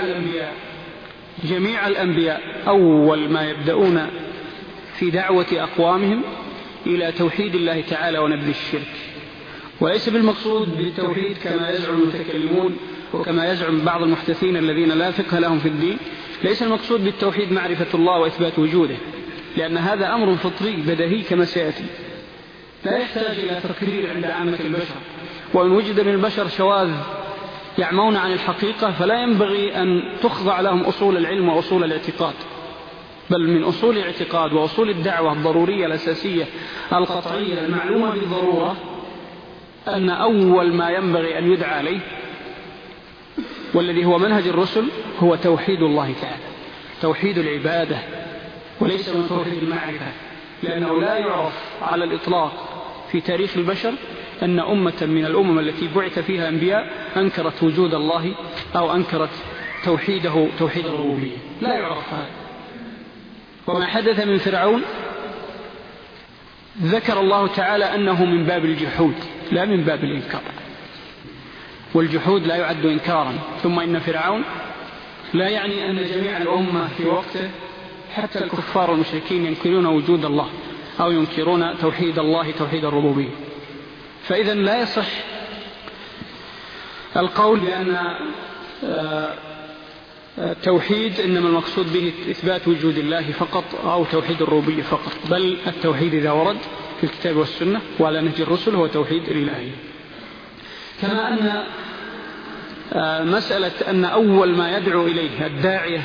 A: جميع الأنبياء أول ما يبدأون في دعوة أقوامهم إلى توحيد الله تعالى ونبذ الشرك. وليس بالمقصود بالتوحيد كما يزعم المتكلمون وكما يزعم بعض المحدثين الذين لا فقه لهم في الدين، ليس المقصود بالتوحيد معرفة الله وإثبات وجوده، لأن هذا أمر فطري بديهي كما سيأتي، لا يحتاج إلى تقرير عند عامة البشر. وإن وجد من البشر شواذ يعمون عن الحقيقة فلا ينبغي أن تخضع لهم أصول العلم وأصول الاعتقاد، بل من أصول الاعتقاد وأصول الدعوة الضرورية الأساسية القطعية المعلومة بالضرورة أن أول ما ينبغي أن يدعى عليه والذي هو منهج الرسل هو توحيد الله تعالى، توحيد العبادة، وليس من توحيد المعرفة. لأنه لا يعرف على الإطلاق في تاريخ البشر أن أمة من الأمم التي بعث فيها أنبياء أنكرت وجود الله أو أنكرت توحيده توحيد الربوبية، لا يعرف هذا. وما حدث من فرعون ذكر الله تعالى أنه من باب الجحود لا من باب الإنكار، والجحود لا يعد إنكارا. ثم إن فرعون لا يعني أن جميع الأمة في وقته حتى الكفار والمشركين ينكرون وجود الله أو ينكرون توحيد الله توحيد الربوبية. فإذا لا يصح القول بأن التوحيد إنما المقصود به إثبات وجود الله فقط أو توحيد الربوبية فقط، بل التوحيد إذا ورد في الكتاب والسنة وعلى نهج الرسل هو توحيد الإلهية. كما أن مسألة أن أول ما يدعو إليه الداعية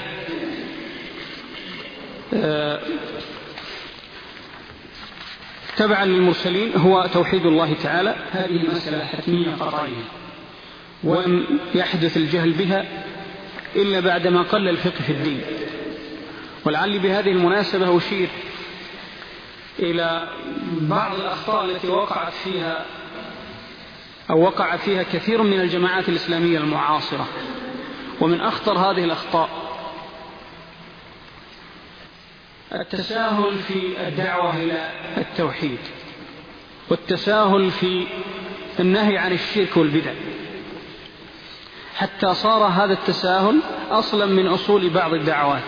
A: تبعا للمرسلين هو توحيد الله تعالى، هذه مسألة حتمية قطعية، وأن يحدث الجهل بها إلا بعدما قل الفقه في الدين. ولعلي بهذه المناسبة أشير إلى بعض الأخطاء التي وقع فيها كثير من الجماعات الإسلامية المعاصرة. ومن أخطر هذه الأخطاء التساهل في الدعوة إلى التوحيد، والتساهل في النهي عن الشرك والبدع، حتى صار هذا التساهل أصلا من أصول بعض الدعوات.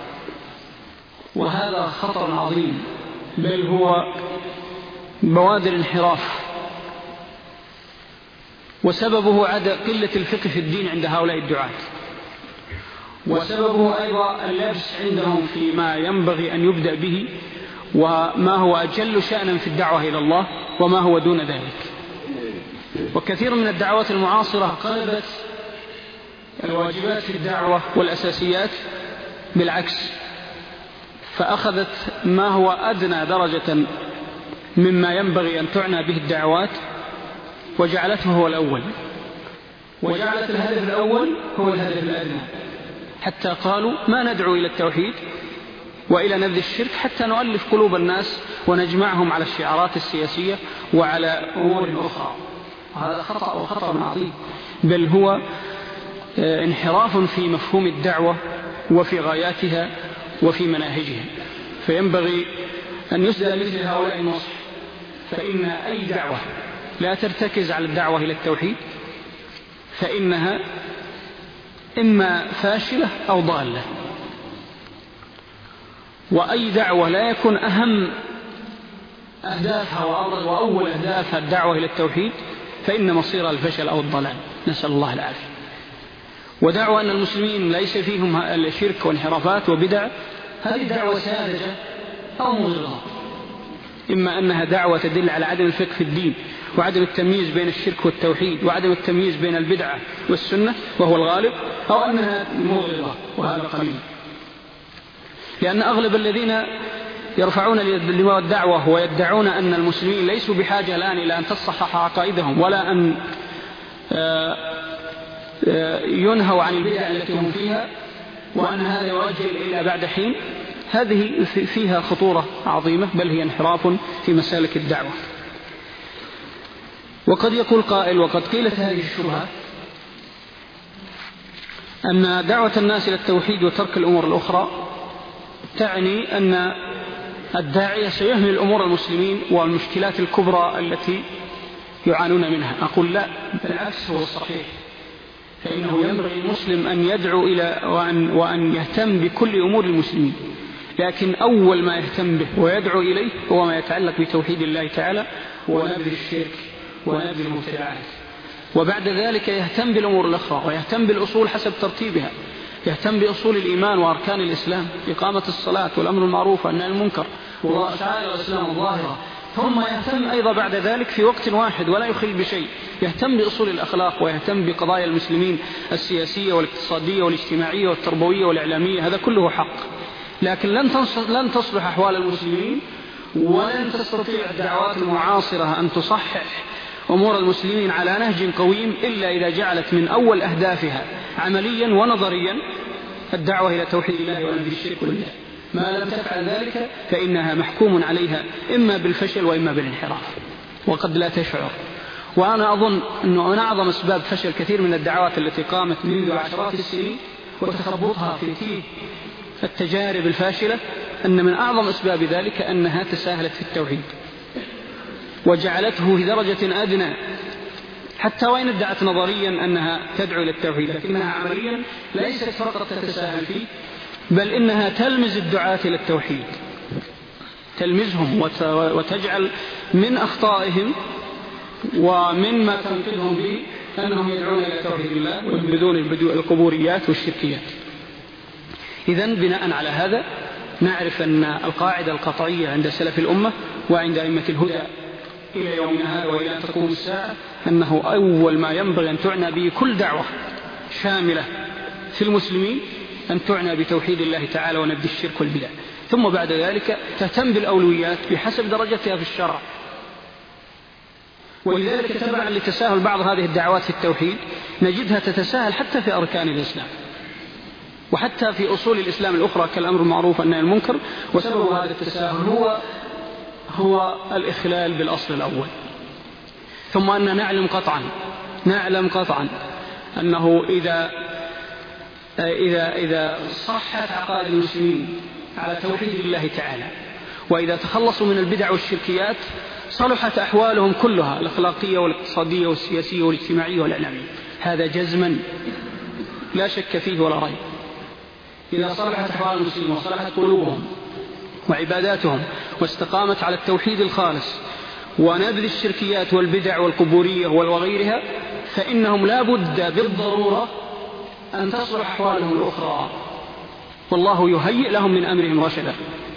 A: وهذا خطر عظيم، بل هو بوادر انحراف، وسببه قلة الفقه في الدين عند هؤلاء الدعاة، وسببه أيضا اللبس عندهم فيما ينبغي أن يبدأ به وما هو أجل شأنا في الدعوة إلى الله وما هو دون ذلك. وكثير من الدعوات المعاصرة قلبت الواجبات في الدعوة والأساسيات بالعكس، فأخذت ما هو أدنى درجة مما ينبغي أن تعنى به الدعوات وجعلته هو الأول، وجعلت الهدف الأول هو الهدف الأدنى، حتى قالوا ما ندعو إلى التوحيد وإلى نبذ الشرك حتى نؤلف قلوب الناس ونجمعهم على الشعارات السياسية وعلى أمور أخرى. هذا خطأ وخطأ عظيم، بل هو انحراف في مفهوم الدعوة وفي غاياتها وفي مناهجها. فينبغي أن يسدى مثل هؤلاء النصح، فإن أي دعوة لا ترتكز على الدعوة إلى التوحيد فإنها إما فاشلة أو ضالة، وأي دعوة لا يكون أهم أهدافها وأول أهدافها الدعوة إلى التوحيد فإن مصيرها الفشل أو الضلال، نسأل الله العافية. ودعوة أن المسلمين ليس فيهم الشرك وانحرافات وبدع، هذه دعوة ساذجة أو مغرضة، إما أنها دعوة تدل على عدم الفقه في الدين وعدم التمييز بين الشرك والتوحيد وعدم التمييز بين البدعة والسنة وهو الغالب، أو أنها مغرضة وهذا قليل. لأن أغلب الذين يرفعون لواء الدعوة ويدعون أن المسلمين ليسوا بحاجة الآن إلى أن تصحح عقائدهم ولا أن ينهوا عن البدع التي هم فيها، وأن هذا يؤجل إلى بعد حين، هذه فيها خطورة عظيمة، بل هي انحراف في مسالك الدعوة. وقد يقول قائل وقد قيلت هذه الشبهة أن دعوة الناس إلى التوحيد وترك الأمور الأخرى تعني أن الداعية سيهمل الأمور المسلمين والمشكلات الكبرى التي يعانون منها. أقول لا، بالعكس هو الصحيح، فإنه ينبغي المسلم أن يدعو إلى وأن يهتم بكل أمور المسلمين، لكن أول ما يهتم به ويدعو إليه هو ما يتعلق بتوحيد الله تعالى ونبذ الشرك ونبذ المبتدعات، وبعد ذلك يهتم بالأمور الأخرى ويهتم بالأصول حسب ترتيبها، يهتم بأصول الإيمان وأركان الإسلام، إقامة الصلاة والأمر المعروف والنهي عن المنكر وشعائر الإسلام الظاهرة، ثم يهتم أيضا بعد ذلك في وقت واحد ولا يخل بشيء، يهتم بأصول الأخلاق ويهتم بقضايا المسلمين السياسية والاقتصادية والاجتماعية والتربوية والإعلامية. هذا كله حق، لكن لن تصلح أحوال المسلمين ولن تستطيع الدعوات المعاصرة أن تصحح أمور المسلمين على نهج قويم إلا إذا جعلت من أول أهدافها عمليا ونظريا الدعوة إلى توحيد الله ونبذ الشرك والبدع. ما لم تفعل ذلك فإنها محكوم عليها إما بالفشل وإما بالانحراف، وقد لا تشعر. وأنا أظن أنه من أعظم أسباب فشل كثير من الدعوات التي قامت منذ عشرات السنين وتخبطها في تيه التجارب الفاشلة، أن من أعظم أسباب ذلك أنها تساهلت في التوحيد وجعلته في درجة أدنى، حتى وإن ادعت نظريا أنها تدعو إلى التوحيد، لكنها عمليا ليست فقط تتساهل فيه، بل إنها تلمز الدعاة إلى التوحيد، تلمزهم وتجعل من أخطائهم ومن ما تنقذهم به أنهم يدعون إلى توحيد الله وينبذون القبوريات والشركيات. إذن بناء على هذا نعرف أن القاعدة القطعية عند سلف الأمة وعند أئمة الهدى إلى يومنا هذا وإلى أن تقوم الساعة أنه أول ما ينبغي أن تعنى به كل دعوة شاملة في المسلمين أن تعنى بتوحيد الله تعالى ونبذ الشرك والبدع، ثم بعد ذلك تهتم بالأولويات بحسب درجتها في الشرع. ولذلك تبعا لتساهل بعض هذه الدعوات في التوحيد نجدها تتساهل حتى في أركان الإسلام وحتى في أصول الإسلام الأخرى كالأمر المعروف والنهي عن المنكر، وسبب هذا التساهل هو الإخلال بالأصل الأول. ثم أن نعلم قطعا أنه إذا صحت عقائد المسلمين على توحيد الله تعالى وإذا تخلصوا من البدع والشركيات صلحت أحوالهم كلها الأخلاقية والاقتصادية والسياسية والاجتماعية والإعلامية. هذا جزما لا شك فيه ولا ريب. إذا صلحت أحوال المسلمين وصلحت قلوبهم وعباداتهم واستقامت على التوحيد الخالص ونبذ الشركيات والبدع والقبورية وغيرها، فإنهم لا بد بالضرورة أن تصلح أحوالهم الأخرى، والله يهيئ لهم من أمرهم رشدا.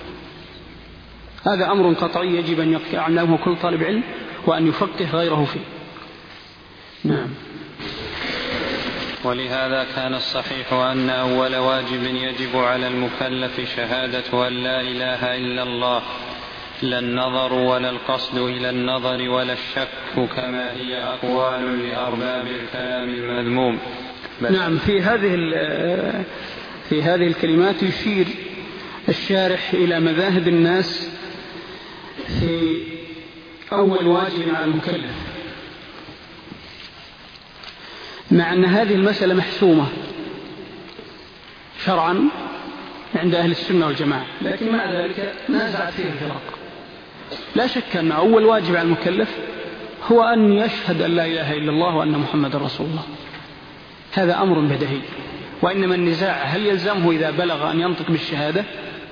A: هذا أمر قطعي يجب أن يعلمه كل طالب علم وأن يفقه غيره فيه. نعم.
E: ولهذا كان الصحيح أن أول واجب يجب على المكلف شهادة أن لا إله إلا الله، لا النظر ولا القصد إلى النظر ولا الشك كما هي أقوال لأرباب الكلام المذموم.
A: نعم. في هذه الكلمات يشير الشارح إلى مذاهب الناس في أول واجب على المكلف، مع أن هذه المسألة محسومة شرعا عند أهل السنة والجماعة، لكن مع ذلك نازعت فيه الفرق. لا شك أن أول واجب على المكلف هو أن يشهد أن لا إله إلا الله وأن محمد رسول الله. هذا أمر بديهي، وإنما النزاع هل يلزمه إذا بلغ أن ينطق بالشهادة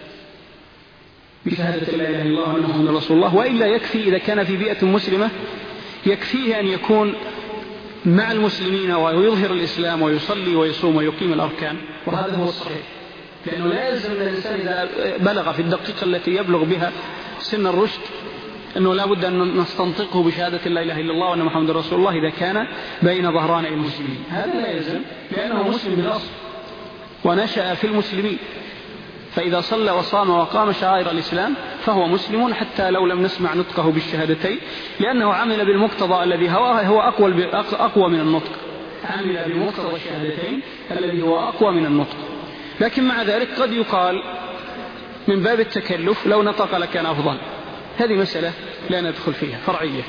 A: بشهادة لا إله إلا الله وأن محمد رسول الله، وإلا يكفي إذا كان في بيئة مسلمة يكفيه أن يكون مع المسلمين ويظهر الإسلام ويصلي ويصوم ويقيم الأركان، وهذا هو الصحيح. لأنه لا يلزم أن الإنسان إذا بلغ في الدقيقة التي يبلغ بها سن الرشد أنه لا بد أن نستنطقه بشهادة لا إله إلا الله وأن محمد رسول الله إذا كان بين ظهراني المسلمين. هذا لا يلزم، لأنه مسلم بالأصل ونشأ في المسلمين، فإذا صلى وصام وقام شعائر الإسلام فهو مسلم حتى لو لم نسمع نطقه بالشهادتين، لأنه عمل بالمقتضى الذي هو أقوى من النطق، عمل بمقتضى الشهادتين الذي هو أقوى من النطق. لكن مع ذلك قد يقال من باب التكلف لو نطق لكان أفضل. هذه مسألة لا ندخل فيها، فرعية.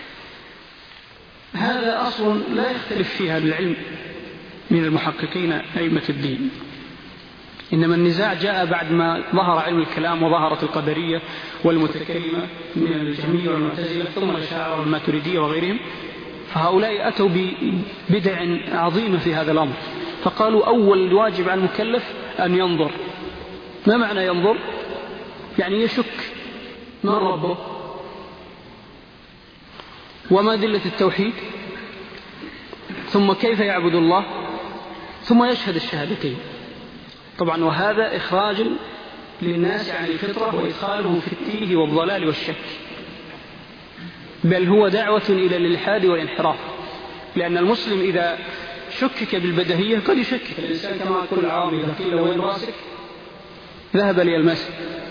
A: هذا أصل لا يختلف فيها العلم من المحققين أئمة الدين، إنما النزاع جاء بعد ما ظهر علم الكلام وظهرت القدرية والمتكلمة من الجهمية والمعتزلة ثم الأشاعرة والماتريدية وغيرهم، فهؤلاء أتوا ببدع عظيمة في هذا الأمر، فقالوا أول واجب على المكلف أن ينظر. ما معنى ينظر؟ يعني يشك من ربه وما دلة التوحيد، ثم كيف يعبد الله، ثم يشهد الشهادتين. طبعا وهذا إخراج للناس عن الفطرة وإدخالهم في التيه والضلال والشك، بل هو دعوة إلى الإلحاد والانحراف، لأن المسلم إذا شكك بالبدهية قد يشكك الإنسان كما يقول العربي إذا قيل وين راسك ذهب لي المسك.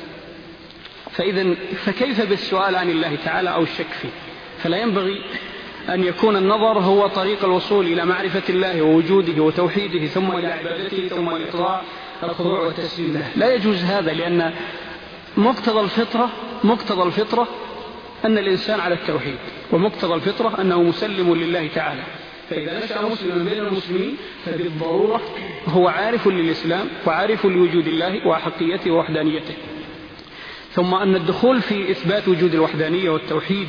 A: فكيف بالسؤال عن الله تعالى أو الشك فيه؟ فلا ينبغي أن يكون النظر هو طريق الوصول إلى معرفة الله ووجوده وتوحيده ثم إلى عبادته ثم الإطاعة الخضوع والتسليم له. لا يجوز هذا، لأن مقتضى الفطرة أن الإنسان على التوحيد، ومقتضى الفطرة أنه مسلم لله تعالى. فإذا نشأ مسلما بين المسلمين فبالضرورة هو عارف للإسلام وعارف لوجود الله وحقيته ووحدانيته. ثم أن الدخول في إثبات وجود الوحدانية والتوحيد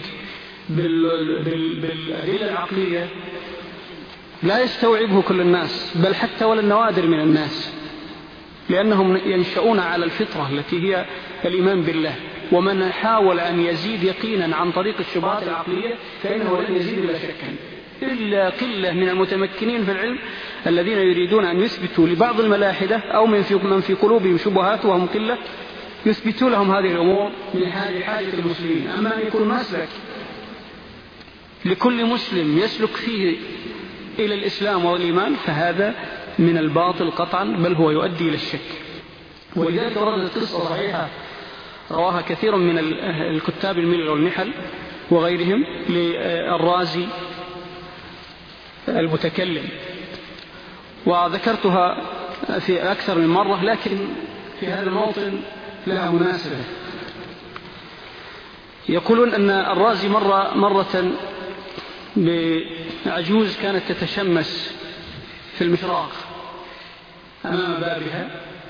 A: بالأدلة العقلية لا يستوعبه كل الناس، بل حتى ولا النوادر من الناس، لأنهم ينشؤون على الفطرة التي هي الإيمان بالله. ومن حاول أن يزيد يقينا عن طريق الشبهات العقلية فإنه لن يزيد إلا شكا، إلا قلة من المتمكنين في العلم الذين يريدون أن يثبتوا لبعض الملاحدة أو من في قلوبهم شبهات وهم قلة يثبتوا لهم هذه الأمور من حاجة المسلمين. أما أن يكون مسلك لكل مسلم يسلك فيه إلى الإسلام والإيمان فهذا من الباطل قطعا، بل هو يؤدي إلى الشك. ولذلك وردت قصة صحيحة رواها كثير من الكتاب الملل والنحل وغيرهم للرازي المتكلم، وذكرتها في أكثر من مرة، لكن في هذا الموطن لها مناسبة. يقولون أن الرازي مرة بعجوز كانت تتشمس في المشراق أمام بابها،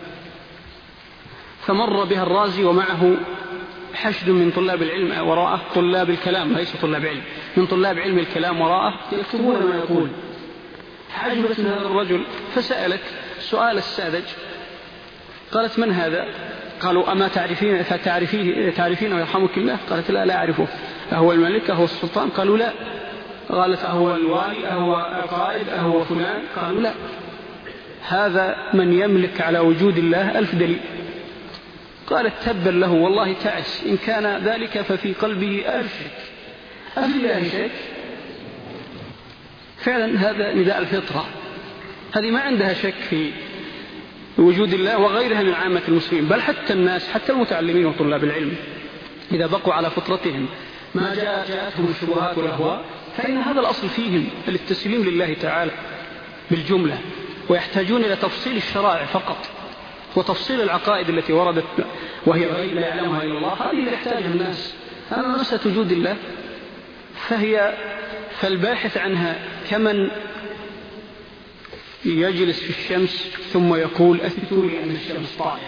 A: فمر بها الرازي ومعه حشد من طلاب العلم وراءه، طلاب الكلام ليس طلاب علم، من طلاب علم الكلام وراءه يكتبون ما يقول. عجبت من هذا الرجل فسألت سؤال الساذج، قالت من هذا؟ قالوا أما تعرفينه يرحمك الله؟ قالت لا أعرفه. أهو الملك أهو السلطان؟ قالوا لا. قالت أهو الوالي أهو القائد أهو فلان؟ قالوا لا. هذا من يملك على وجود الله 1000 دليل. قالت تبا له والله تعس، إن كان ذلك ففي قلبه 1000 شك. أفي الله شك؟ فعلا هذا نداء الفطرة، هذه ما عندها شك في وجود الله وغيرها من عامة المسلمين، بل حتى الناس حتى المتعلمين وطلاب العلم إذا بقوا على فطرتهم ما جاءتهم الشبهات والأهواء فإن هذا الأصل فيهم التسليم لله تعالى بالجملة، ويحتاجون إلى تفصيل الشرائع فقط وتفصيل العقائد التي وردت وهي غير لا يعلمها إلا الله، هذه اللي يحتاجها الناس. أما مسألة وجود الله فالباحث عنها كمن يجلس في الشمس ثم يقول أثبتوا لي أن الشمس طالعة.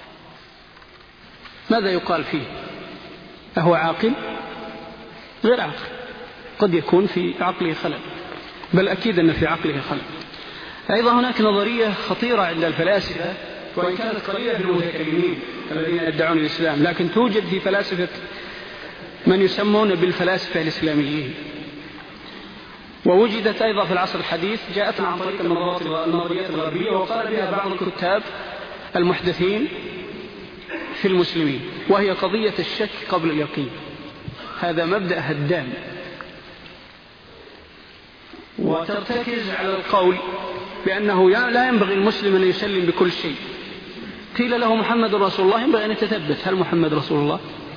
A: ماذا يقال فيه؟ أهو عاقل؟ غير عاقل، قد يكون في عقله خلل، بل أكيد أن في عقله خلل. أيضا هناك نظرية خطيرة عند الفلاسفة، وإن كانت قليلة في المتكلمين الذين يدعون الإسلام، لكن توجد في فلاسفة من يسمون بالفلاسفة الإسلاميين، ووجدت أيضا في العصر الحديث، جاءتنا عن طريق النظريات الغربية، وقال بها بعض الكتاب المحدثين في المسلمين، وهي قضية الشك قبل اليقين. هذا مبدأ هدام، وترتكز على القول بأنه لا ينبغي المسلم أن يسلم بكل شيء. قيل له محمد رسول الله، ينبغي أن يتثبت هل محمد رسول الله؟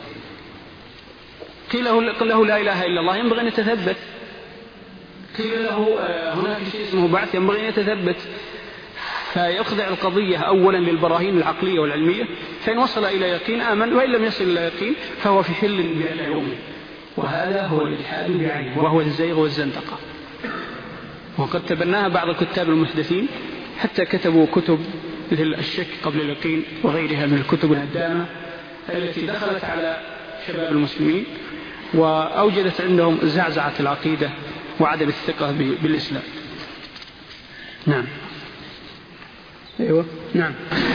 A: قيل له لا إله إلا الله، ينبغي أن يتثبت. قيل له هناك شيء اسمه بعث، ينبغي أن يتثبت. فيخضع القضية أولا للبراهين العقلية والعلمية، فإن وصل إلى يقين آمن، وإن لم يصل إلى يقين فهو في حل بلا يوم. وهذا هو الإلحاد بعينه، وهو الزيغ والزندقة. وقد تبناها بعض الكتاب المحدثين، حتى كتبوا كتب مثل الشك قبل اليقين وغيرها من الكتب الهدامة التي دخلت على شباب المسلمين وأوجدت عندهم زعزعة العقيدة وعدم الثقة بالإسلام. نعم. أيوة. نعم.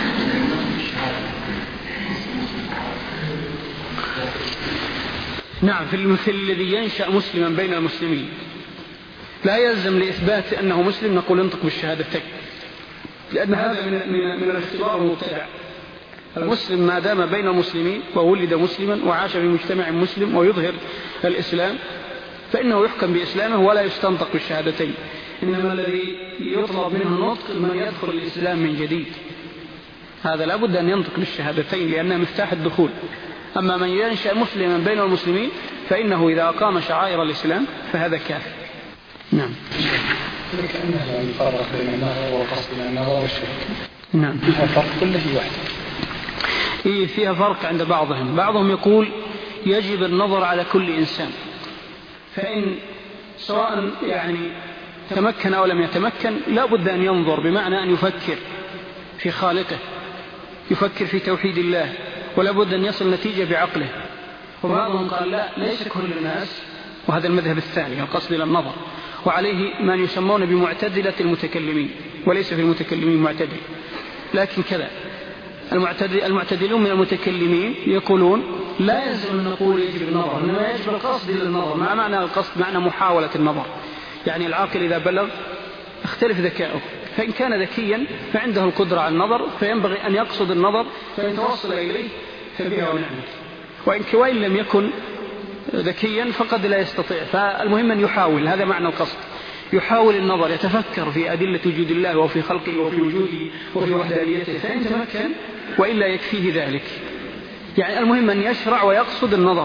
A: نعم. في المثل الذي ينشأ مسلما بين المسلمين لا يلزم لإثبات أنه مسلم نقول انطق بالشهادتين، لأن هذا من الاختبار المبتدع. المسلم ما دام بين المسلمين وولد مسلما وعاش في مجتمع مسلم ويظهر الإسلام فإنه يحكم بإسلامه ولا يستنطق بالشهادتين. إنما الذي يطلب منه النطق من يدخل الإسلام من جديد، هذا لا بد أن ينطق بالشهادتين لأنها مفتاح الدخول. أما من ينشأ مسلما بين المسلمين فإنه إذا أقام شعائر الإسلام فهذا كافر. نعم.
B: كأنه يفرق بين النظر والقصد بين النظر والشك.
A: نعم.
B: فيها فرق كله واحد.
A: إيه فيها فرق عند بعضهم يقول يجب النظر على كل إنسان، فإن سواء يعني تمكن أو لم يتمكن لا بد أن ينظر، بمعنى أن يفكر في خالقه، يفكر في توحيد الله، ولا بد أن يصل نتيجة بعقله. وبعضهم قال لا، ليس كل الناس، وهذا المذهب الثاني القصد إلى النظر، وعليه من يسمون بمعتدلة المتكلمين، وليس في المتكلمين معتدل، لكن كذا المعتدلون من المتكلمين يقولون لا يلزم أن نقول يجب النظر، إنما يجب القصد إلى النظر. ما معنى القصد؟ معنى محاولة النظر. يعني العاقل إذا بلغ اختلف ذكاؤه، فإن كان ذكيا فعنده القدرة على النظر فينبغي أن يقصد النظر، فإن توصل إليه فبها ونعمت، وإن لم يكن ذكيا فقد لا يستطيع. فالمهم أن يحاول، هذا معنى القصد، يحاول النظر، يتفكر في أدلة وجود الله وفي خلقه وفي وجوده وفي وحدانيته، فإن تمكن وإلا يكفيه ذلك. يعني المهم أن يشرع ويقصد النظر،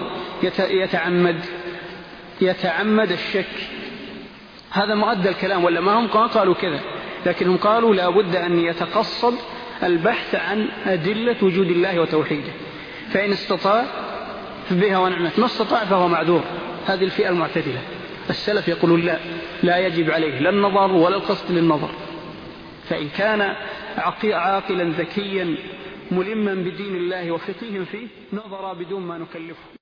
A: يتعمد الشك. هذا مؤدى الكلام، ولا ما هم قالوا كذا، لكنهم قالوا لا بد أن يتقصد البحث عن أدلة وجود الله وتوحيده، فإن استطاع فبها ونعمت، ما استطاع فهو معذور. هذه الفئة المعتدلة. السلف يقولون لا يجب عليه لا النظر ولا القصد للنظر، فإن كان عاقلا ذكيا ملما بدين الله وفقيها فيه نظر بدون ما نكلفه.